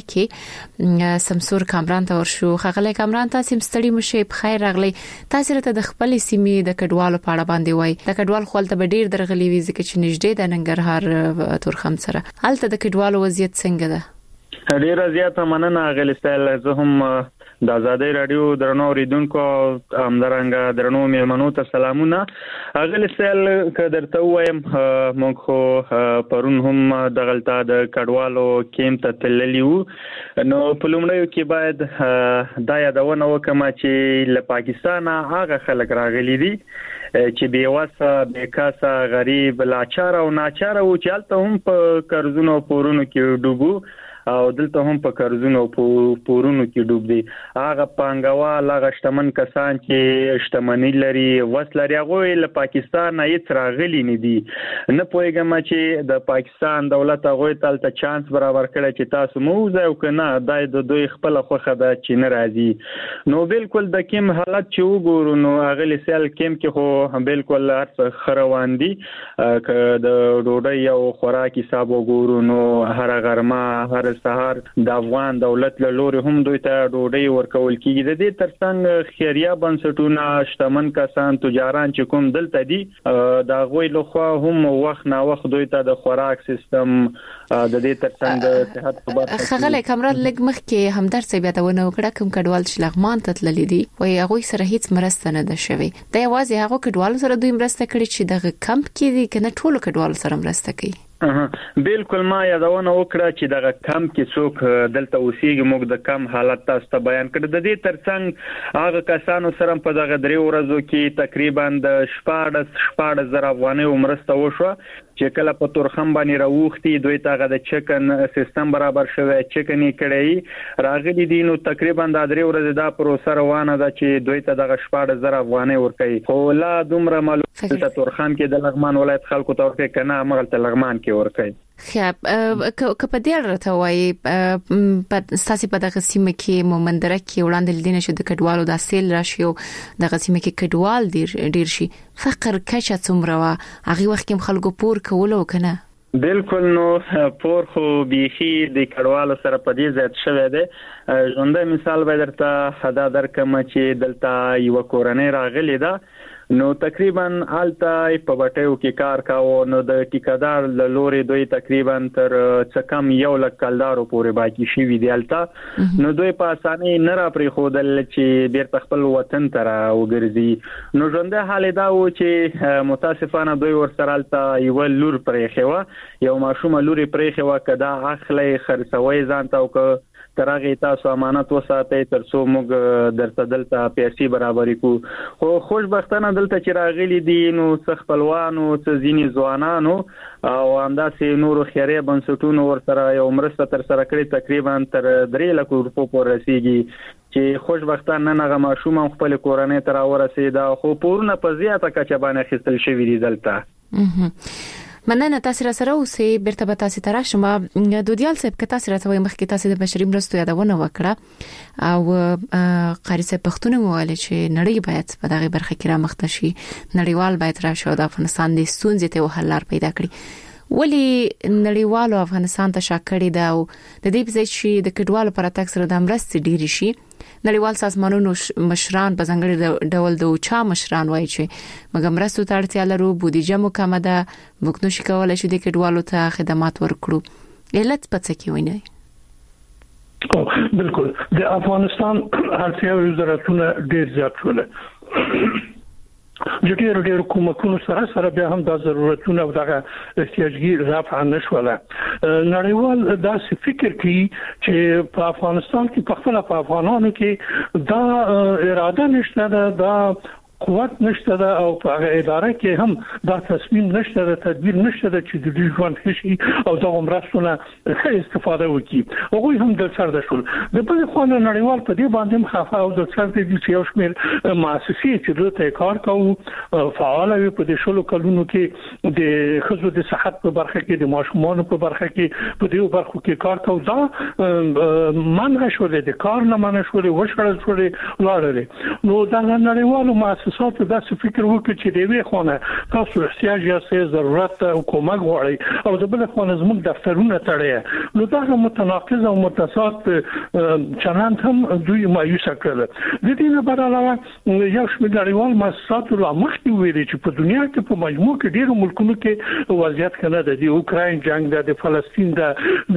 کې سمسور کامران ته ورشو خغله کامران تاسو مستړي مشه په خیر راغلی تاسو ته د خپل سیمې د کډوالو په اړه باندې وای د کډوال خپل ته ډېر درغلي وي ځکه چې نږدې د ننګرهار تورخم سره هلته د کډوالو وضعیت څنګه ده ډېر زیاته مننه غلستایل زه هم د آزادۍ رادیو درنو اوریدونکو همدارنګه درنو میلمنو ته سلامونه غلستایل کدرته وایم موږ خو پرون هم د غلطه د کډوالو کیم ته تللیو نو په لومړیو کې باید دا یادونه وکم چې له پاکستان هغه خلک راغلي دي چې بیواسه بیکاسه غریب لاچار او ناچار او چالت هم په قرضونو پورونو کې ډوبو او دلته هم په قرضونو پورونو کې ډوب دي هغه پانګوال هغه شتمن کسان چې شتمنۍ لري وسلري هغه له پاکستان نه هیڅ راغلي نه دي نه پوهیږم چې د پاکستان دولت هغه تلته چانس برابر کړي چې تاسو موزه او کنه د دوی خپل خوخه ده چې ناراضي نو بالکل د کوم حالت چې وګورو نو هغه لسل کوم کې خو بالکل هر خروان دي ک د ډوډۍ او خوراکي حساب وګورو نو هر غرمه هر سهار د افغان دولت له لوري هم دوی ته ډوډۍ ورکول کیږي د دې ترڅنګ خیریه بنسټونه شتمن کسان تجاران چې کوم دلته دي دا غوي له خو هم وخت نه وخت دوی ته د خوراک سیستم د دې ترڅنګ د صحت په برخه خغله کمران لګ مخ کې همدار څه بیا ته ونه وکړه کوم کډوال چې لغمان ته تللی دي وای هغه سره هیڅ مرسته نه ده شوی دا یوازې هغه کډوال سره دوی مرسته کړي چې دغه کمپ کې دي کنه ټول کډوال سره مرسته کوي بالکل ما یادونه وکړه چې دغه کم کې څوک دلته اوسېږي موږ د کم حالت تاسو ته بیان کړ د دې ترڅنګ هغه کسانو سره په دغه درې ورځو کې تقریبا د شپاړس شپاړس زره افغانۍ مرسته وشو چې کله په تورخم باندې راوختي دوی ته د چکن سیستم برابر شوی چکنی کړی راغلي دي نو تقریبا د درې ورځې دا پروسه روانه ده چې دوی ته دغه شپاړس زره افغانۍ ورکړي خو لا دومره معلومات ته تورخم کې د لغمان ولایت خلکو ته ورکړي کنه مغلته لغمان کې ورکړي خب که په دې اړه ته وایي په ساسي په دغه سیمه کې مومندره کې وړاندې لیدنه شو د کډوالو د اصل راشي او دغه سیمه کې کډوال ډیر ډیر شي فقر کچه څومره وا هغه وخت کې خلکو پور کول او کنه بالکل نو پور خو بيخي د کډوالو سره په دې ځای شوه دی ژوندۍ مثال به درته حدا درکم چې دلته یو کورنۍ راغلی ده نو تقریبا الته په بټیو کې کار کاوه نو د ټیکادار له لوري دوی تقریبا تر څه کم یو لک کلدارو پورې باقی شي وی دی الته نو دوی په اسانۍ نه را پرې خودل چې بیرته خپل وطن ته وګرځي نو ژوند حال دا و چې متاسفانه دوی ورسره الته یو لور پرې خو یو ماشوم لوري پرې خو کدا اخلي خرڅوي ځان ته او ترغه تاسو امانت وساتئ ترڅو موږ درته دلته پیسې برابرې کو خو خوشبختانه دلته چې راغلي دي نو څخ خپلوانو څخه ځینی ځوانانو او همداسې نورو خیریه بنسټونو ورسره یو مرسته تر سره کړې تقریبا تر درې لک روپو پورې رسیدي چې خوشبختانه نه ماشوم خپل کورنۍ تر ورسېدا خو پورونه په زیاته کچه باندې خستل شوی دي دلته مننه تاسو را سره اوسې بیرته به تاسو ته راشم دودیال صاحب که تاسو راته وایي مخکې تاسو د بشري مرستو یادونه وکړه او قاری صاحب پښتون مواله چې نړۍ باید په دغه برخه کې را مخته شي نړیوال باید راشي د افغانستان د ستونزې ته حل لار پیدا کړي ولی نړیوالو افغانستان ته شاکړي دا او د دې په ځای چې د کډوالو پر اتاک سره د مرستې ډیری شي نړیوال سازمانونو مشران په ځنګړي ډول د اوچا مشران وایي چې موږ مرستو ته اړتیا لرو بودیجه مو کمه ده موږ نشو کولای چې د کډوالو ته خدمات ورکړو علت پڅ کې ویني بالکل د افغانستان اړتیاوې ضرورتونه ډېر زیات شول د ډېر ډېر کومکونو سره سره بیا هم د ضرورتونو او دغه احتیاجګي رفع نشوله نړیوال دا فکر کوي چې په افغانستان کې په خپل په افغانانو کې دا اراده نشته دا قوت نشته ده او په اداره کې هم دا تصمیم نشته ده تدبیر نشته ده چې د دې ژوند هشي او د عمرستونه ښه استفاده وکړي هغه هم د سر د شول د بل خو نړیوال په دې باندې مخافه او د سر د دې یو شمېر مؤسسې چې دوی کار کوي فعال وي په دې شلو کلونو کې د خزو د صحت په برخه کې د ماشومان په برخه کې په دې برخو کې کار کوي دا منع شول د کار نه منع شول وشړل شول لاړل نو دا نړیوالو مؤسسې تاسو دا فکر وکړئ چې دی وی خونه تاسو احتیاج یا ضرورت او کومک غواړئ او د بل خونه زموږ دفترونه تړي نو دا متناقض او متصاد چنان هم دوی مایوس کړل د دې نه بل علاوه یو شمېر نړیوال مؤسسات لا مخکې ویلي چې په دنیا کې په مجموع کې ډیرو ملکونو کې وضعیت کنه د اوکراین جنگ د فلسطین د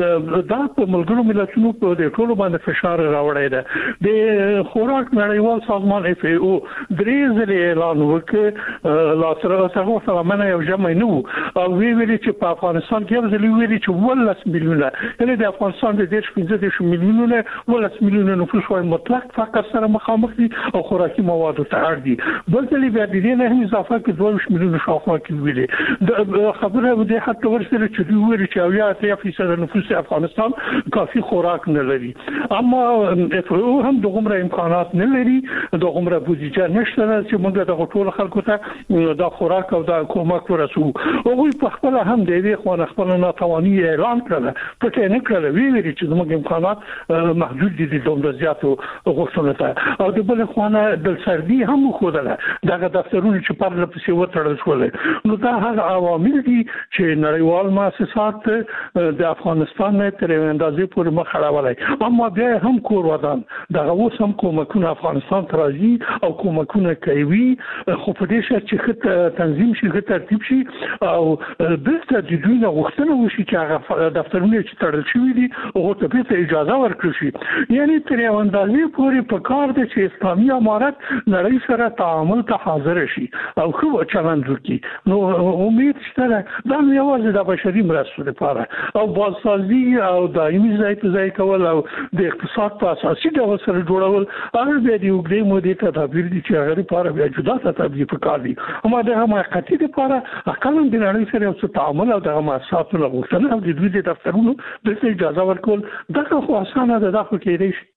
د په ملګرو ملتونو په د ټولو باندې فشار راوړی دی د خوراک نړیوال سازمان اف ای او درې اعلان وکړ لا سره څنګه سره منه یو جمع نه او وی ویلي چې په افغانستان کې ورزلي ویلي چې ولس میلیونه یعنی د افغانستان د دیش پنځه میلیونه ولس میلیونه نفوس وايي مطلق فقر سره مخامخ دي او خوراکي مواد ته اړ دي بلکې بیا د دې نه هم اضافه کې دوه میلیونه شاوخوا کې ویلي د خبره د حتی ورسره چې دوی ویلي چې اویا اتیا فیصد نفوس افغانستان کافي خوراک نه لري اما اف او هم دغه امکانات نه لري دغه بودیجه نشته چې موږ د ټول خلکو ته د خوراک او د کومک ورسو او په خپل هم د دې خو خپل ناتواني اعلان کړل پټه نه کړل وی ویل چې موږ امکانات محدود دي د دومره زیاتو غوښتنو ته او د بل خو نه د سردي هم خوده دغه دفترونه چې پر لپسې وټړل شول نو دا هغه عوامل دي چې نړیوال مؤسسات د افغانستان نه تر اندازې پورې مخ اړولای اما بیا هم کور ودان دغه اوس هم کومکونه افغانستان ته راځي او کومکونه کوي خو په دې شرط چې خط تنظیم شي خط ترتیب شي او بیرته د دوی نه غوښتنه وشي چې هغه دفترونه چې تړل شوي دي هغه ته بیرته اجازه ورکړي شي یعنی تر یو اندازې پورې په کار دی چې اسلامي امارت نړۍ سره تعامل ته حاضر شي او خو چلند وکړي نو امید شته دا نه یوازې د بشري مرستو لپاره او بازسازي او دایمي ځای په ځای کول او د اقتصاد په اساسي ډول سره جوړول هغه به د یو ګډې مودې ته تدبیر دي چې هغه لپاره بیا جدا تدبیر پکار دي اما د حقیقتي لپاره اقلم د نړۍ سره یو څه تعامل او د مؤسساتو لغوښتنه او د دوی د دفترونو د اجازه ورکول دغه خو اسانه ده دغه کېدای شي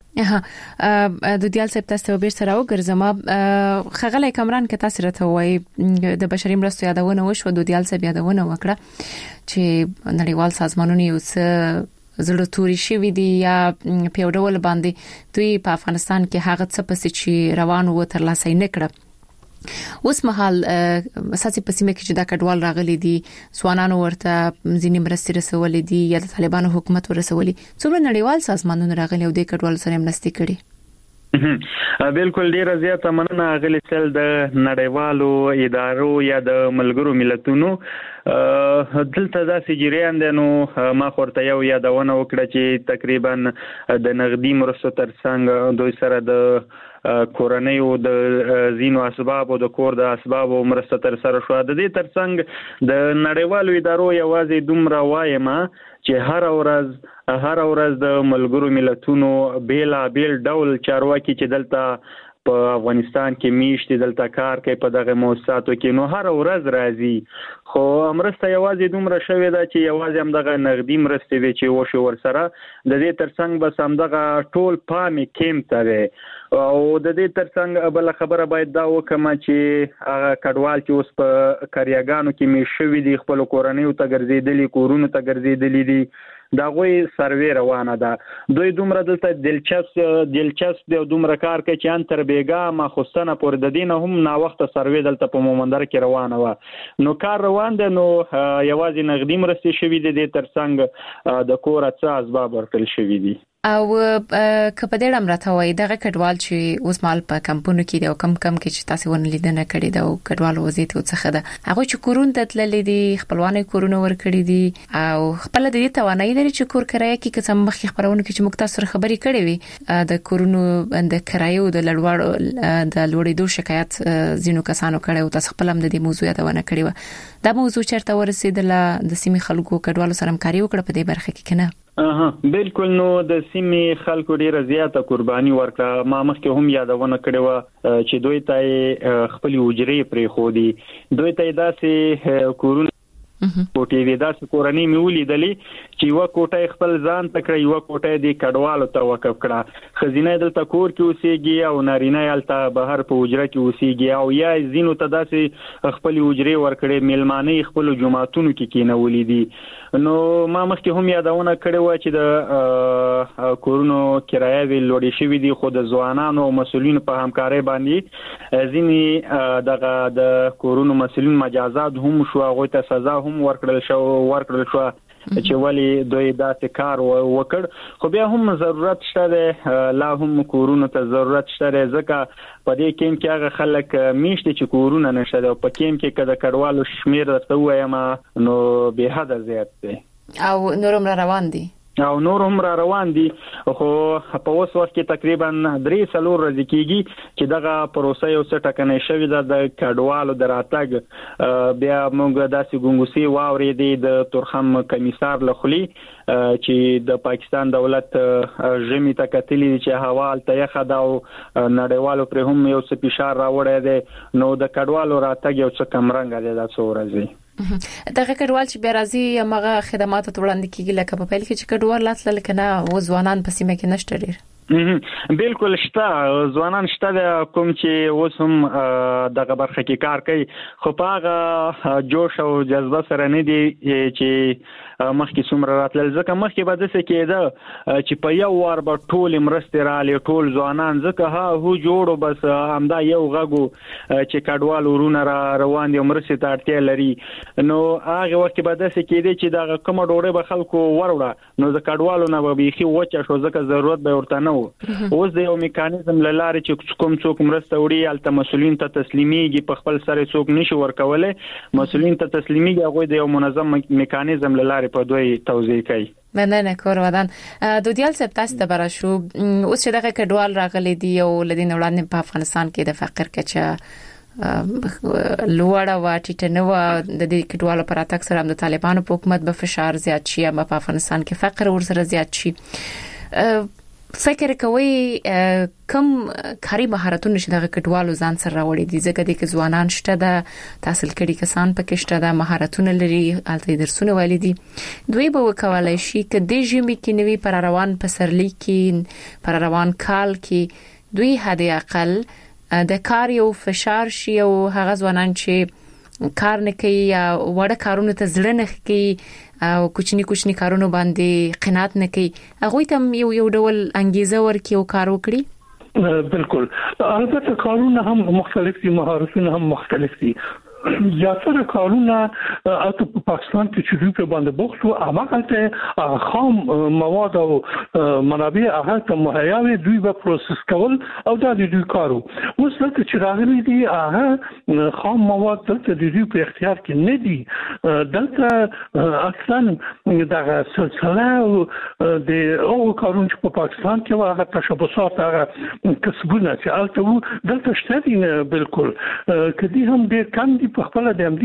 ها د دیال صاحب تاسو به سره وګرځم خغله کمران کې تاسو راته وای د بشري مرستو یادونه وشو د دیال صاحب یادونه وکړه چې نړیوال سازمانونه یو څه زړه توري شوی دي یا په ډول باندې دوی په افغانستان کې هغه څه پسې چې روان وو تر لاسه نه کړ اوس مهال اساسي پسیمه کې چې دا کډوال راغلي دي ځوانانو ورته ځینې مرستې رسولې دي یا د طالبانو حکومت ورسولې څومره نړیوال سازمانونه راغلي او د کډوال سره مرستې کړي بالکل ډیر زیاته مننه غلی سل د نړیوالو ادارو یا د ملګرو ملتونو دلته داسې جریان دی نو ما خورته یو یادونه وکړه چې تقریبا د نغدي مرستو ترڅنګ دوی سره د کورنۍ او د زینو اسباب او د کور د اسباب او مرسته تر سره شو. د دې ترڅنګ د نړیوالو ادارو یوازې دومره وایم چې هر ورځ هر ورځ د ملګرو ملتونو بیل بیل ډول چارواکي چې دلته په افغانستان کې میشت دلته کار کوي په دغه مؤسساتو کې نو هر ورځ راځي خو مرسته یوازې دومره شوې ده چې یوازې هم دغه نغدي مرسته وی چې وشو ورسره د دې ترڅنګ بس هم دغه ټول پامې کېم ته او د دې ترڅنګ بل خبره باید دا وکم چې هغه کډوال چې اوس په کاریاګانو کې می شوې دي خپل کورنۍ ته ګرځېدلي کورونو ته ګرځېدلي دي دا غوي سروي روانه ده دوی دومره دلته دلچسپ دلچسپ دی دومره کار کوي چې ان تر بیګا مخصنه پر د دین هم نا وخت سروي دلته په مومندر کې روانه و نو کار روان دی نو یوازې نغدي مرستې شوې دي د ترڅنګ د کور اڅ اسباب ورکل شوې دي او کپه دې امرته وای دغه کډوال چې اوس مال په کمپونو کې دی او کم کم کې چې تاسو ونه لیدنه کړی دا او کډوال وزیت او څخه ده هغه چې کورون ته تللې دي خپلوانې کورونه ور کړی دي او خپل د دې توانایي لري چې کور کرایه کې قسم مخې خبرونه کې چې مختصر خبري کړې وي د کورونو د کرایو د لړوړ د لوړېدو شکایت زینو کسانو کړي او تاسو خپل هم د دې موضوع یادونه کړې و دا موضوع چیرته ورسېدله د سیمې خلکو کډوالو سره همکاري وکړه په دې برخه کې کنه اها بالکل نو د سیمې خلکو ډیره زیاته قرباني ورکړه ما مخکې هم یادونه کړې و چې دوی ته خپل وجري پرې خو دي دوی ته داسې کورونه کوټې دي داسې کورنۍ میولې دلی چې یو کوټه خپل ځان تکړه یو کوټه دی کډوالو ته وقف کړه خزینه دلته کور کې اوسېږي او نارینه یالته بهر په وجره کې اوسېږي او یا زینو ته داسې خپل وجري ورکړي ملمانه خپل جماعتونو کې کېنولې دي نو ما مخکې هم یادونه کړې و چې د کورونو کرایه ویل لوړې شوې دي خو د ځوانانو او مسولینو په همکارۍ باندې ځینی دغه د کورونو مسولین مجازات هم شو هغه ته سزا هم ورکړل شو ورکړل شو چې ولی دوی داسې کار وکړ خو بیا هم ضرورت شته لا هم کورونو ته ضرورت شته ځکه په دې کې چې هغه خلک میشته چې کورونه نشته او په کې کې کده کډوالو شمیر درته وایم نو به حد زیات دی او نورم را روان دي او نور هم را روان دي خو په اوس وخت کې تقریبا درې سلور ورځې کېږي چې دغه پروسه یو څه ټکنۍ شوې ده د کډوالو دراتګ بیا موږ داسې ګونګوسي واورې دي د تورخم کمیسار لخلی چې د پاکستان دولت ژمي ته کتلی چې هوا الته یخه ده او نړیوالو پر هم یو څه فشار راوړی دی نو د کډوالو راتګ یو څه کم رنګ دی دا څو ورځې دغه کډوال چې بیا راځي هغه خدمات ته وړاندې کیږي لکه په پیل کې چې کډوال لاتل کنه و ځوانان په سیمه کې نشته ډیر بالکل شته ځوانان شته کوم چې اوس هم دغه برخه کې کار کوي خو په هغه جوش او جذبه سره نه دي چې مخکې څومره راتلل ځکه مخکې به داسې کېده چې په یو وار به ټول مرستې رالې ټول ځوانان ځکه ها هو جوړو بس همدا یو غږو چې کډوال ورونه را روان دي مرستې ته اړتیا لري نو هغه وخت به داسې کېده چې دا کوم ډوړې به خلکو وروړه نو د کډوالو نه به بيخي وچه شو ځکه ضرورت به ورته نه اوس د یو میکانیزم لاره چې کوم څوک مرسته وړي الته مسولین ته تسلیمیږي په خپل سره څوک نشي ورکولای مسولین ته تسلیمیږي هغه د یو منظم میکانیزم لاره په دوی توضیح کوي مننه کور ودان دودیال صاحب تاسو ته براشو اوس چې دغه کډوال راغلي دي او لدین وړاندې په افغانستان کې د فقر کچه لوړه و ټیټه نو د دې کډوالو پر اتاک سره د طالبانو په حکومت به فشار زیات شي په افغانستان کې فقر ورسره زیات شي فکر کوي کم کاری مهارتونه چې دغه کډوالو ځان سره راوړي دي ځکه د ځوانان شته د تحصیل کړي کسان پکې شته د مهارتونه لري الته درسونه ویلي دي دوی به وکولای شي چې د ژمي کې نوي پر روان پسرلی کې پر روان کال کې دوی هدي اقل د کار یو فشار شي او هغه ځوانان چې کار نه کوي یا وړه کارونه ته ځړ نه کوي او کوچنی کوچنی کارونه باندې قناعت نه کوي هغه ته یو یو ډول انګیزه ورکي او کار وکړي بالکل البته کارونه هم مختلف دي مهارتونه هم مختلف دي زیاتره کارونه اته په پاکستان کې چې دوی په باندې بوخت او هغه خام مواد او منابع هغه ته مهیا وي دوی به پروسس کول او دا د دوی کارو اوس لکه چې راغلي دي هغه خام مواد دلته د دوی په اختیار کې نه دي دلته اصلا دا سلسله د او کارونه چې په پاکستان کې هغه تشبثات هغه کسبونه چې البته دلته شته دي بالکل کدي هم ډېر کم دي په خپل د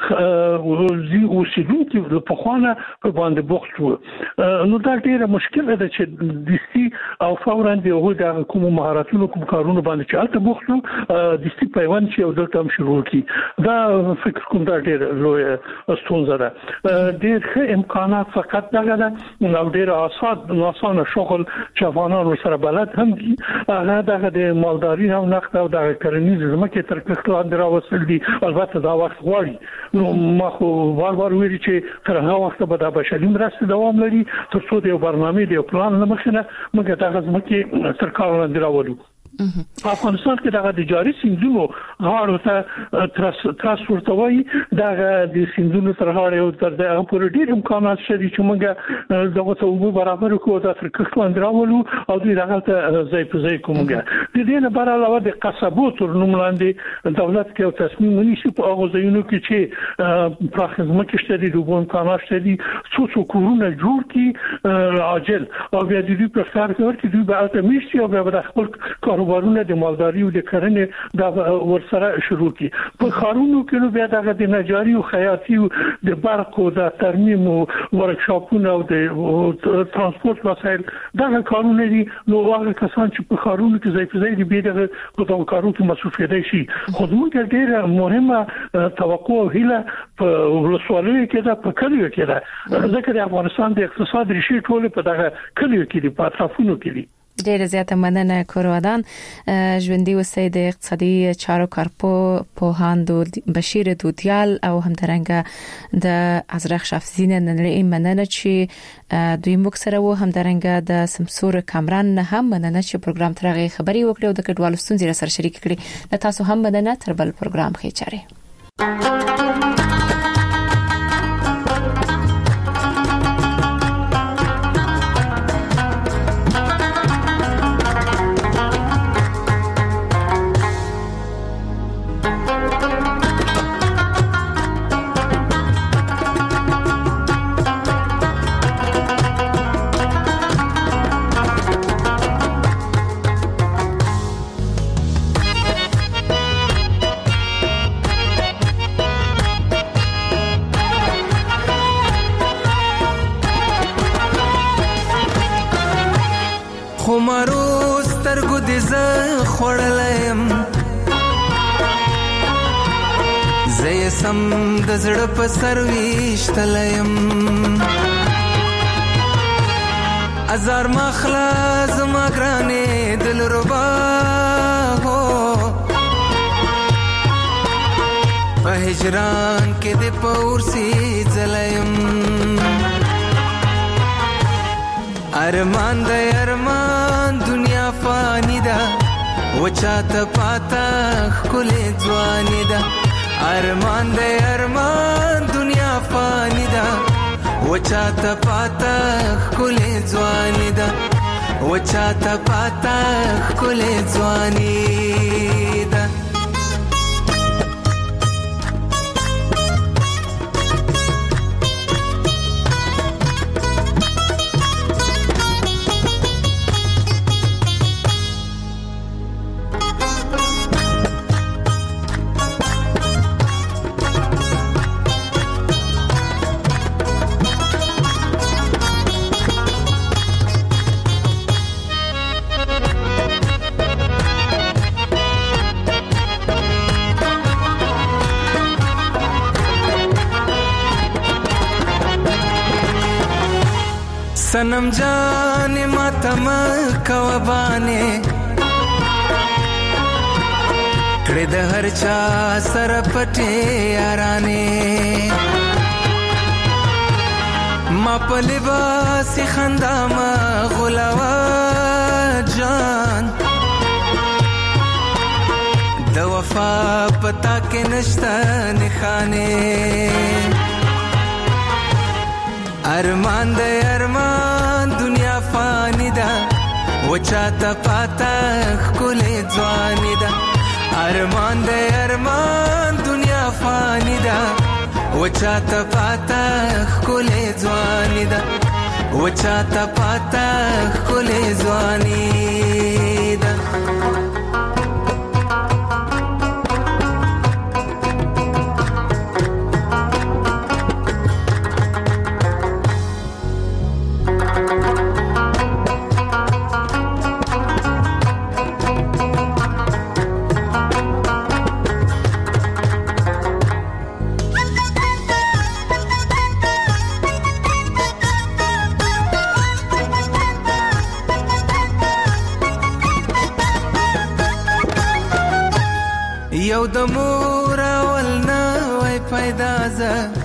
امدي اوسېدونکو په خوانه په باندې بوخت وو نو دا ډېره مشکله ده چې د سي او فورا د هغو د کوم مهارتونو کوم کارونه باندې چې البته بوخت وو د سي پیوند چې دلته هم شروع کی دا فکر کوم دا ډېر لوی ستونزه ده ډېر ښه امکانات فقط دغه ده نو ډېر آسان آسان شغل چې افغانانو سره بلد هم دي هغه دغه د مالداري او نقد او د کرنیز زمکه تر کښته راوصل دي البته دا وخت غواړي نو ما خو وار وار ویل چې تر هغه وخت به د بشري مرستې دوام لري تر څو د برنامه دی پلان نه مخنه موږ دغه زمکه تر کار لاندې راوړو په افغانستان کې دغه د جاري سیندونو غاړو ته تراس تراس ورتوي دغه د سیندونو تر غاړې او تر دغه پورې ډېر امکانات شته چې موږ دغه ته وګورو برابر کوو د افریقا لاندې راولو او دوی دغه ته ځای په ځای کومګه د دې نه بر علاوه د قصبو تر نوم لاندې دولت کې او تصمیم ونیسي په هغه ځایونو کې چې پراخ ځمکې شته دي د امکانات شته دي څو څو کورونه جوړ کړي عاجل او بیا د دې په کار کې ورته دوی به اتمیشي او بیا د خپل کاروبارونه د مالداري او د کرنې د ورسره شروع کی په خارونو کې نو بیا دغه د نجاري او خیاطي او د برق او د ترمیم او ورکشاپونه او د ترانسپورت وسایل دغه کارونه دي نو هغه کسان چې په خارونو کې ځای په ځای دي به دغه په دغه کارونو کې مصروف دي شي خو موږ ډېر مهمه توقع او هیله په ولسوالیو کې ده په کلیو کې ده ځکه د افغانستان د اقتصاد ریښې ټول په دغه کلیو کې دي په اطرافونو کې دي ډیره زیاته مننه کورودان ژوندۍ اوسئ د اقتصادي چارو کارپو پوهاند بشیر دودیال او همدارنګه د ازرخ شافزین ننړی مننه چې دوی موږ سره وو همدارنګه د سمسور کامران نه هم مننه چې پروګرام ترغه خبري وکړو او د کډوالو ستونزې سره شریک کړي د تاسو هم مننه تر بل پروګرام خې چاره سم د زړه په سرويشتلم ازار مخلا زما ګرانې دل ربا هو په هجران کې د پورسي زلم ارمان د ارمان دنیا فانی ده وچاته پاتا خله ځواني ده ارمان دے ارمان دنیا فانی دا وچاتا پاتا خکولے زوانی دا وچاتا پاتا خکولے زوانی دا सनम जाने मातम कवबाने कड़े द हर चा सर पटे याराने मा पलिबासी खंदा मा गुलावा जान د وفا پتا کې نشتا نخانه ارمان د ارمان دنیا فانی ده وچاته پاتا خلې ځواني ده ارمان د ارمان دنیا فانی ده وچاته پاتا خلې ځواني ده وچاته پاتا خلې ځواني ده یو د مور ولنا وای پیدا ز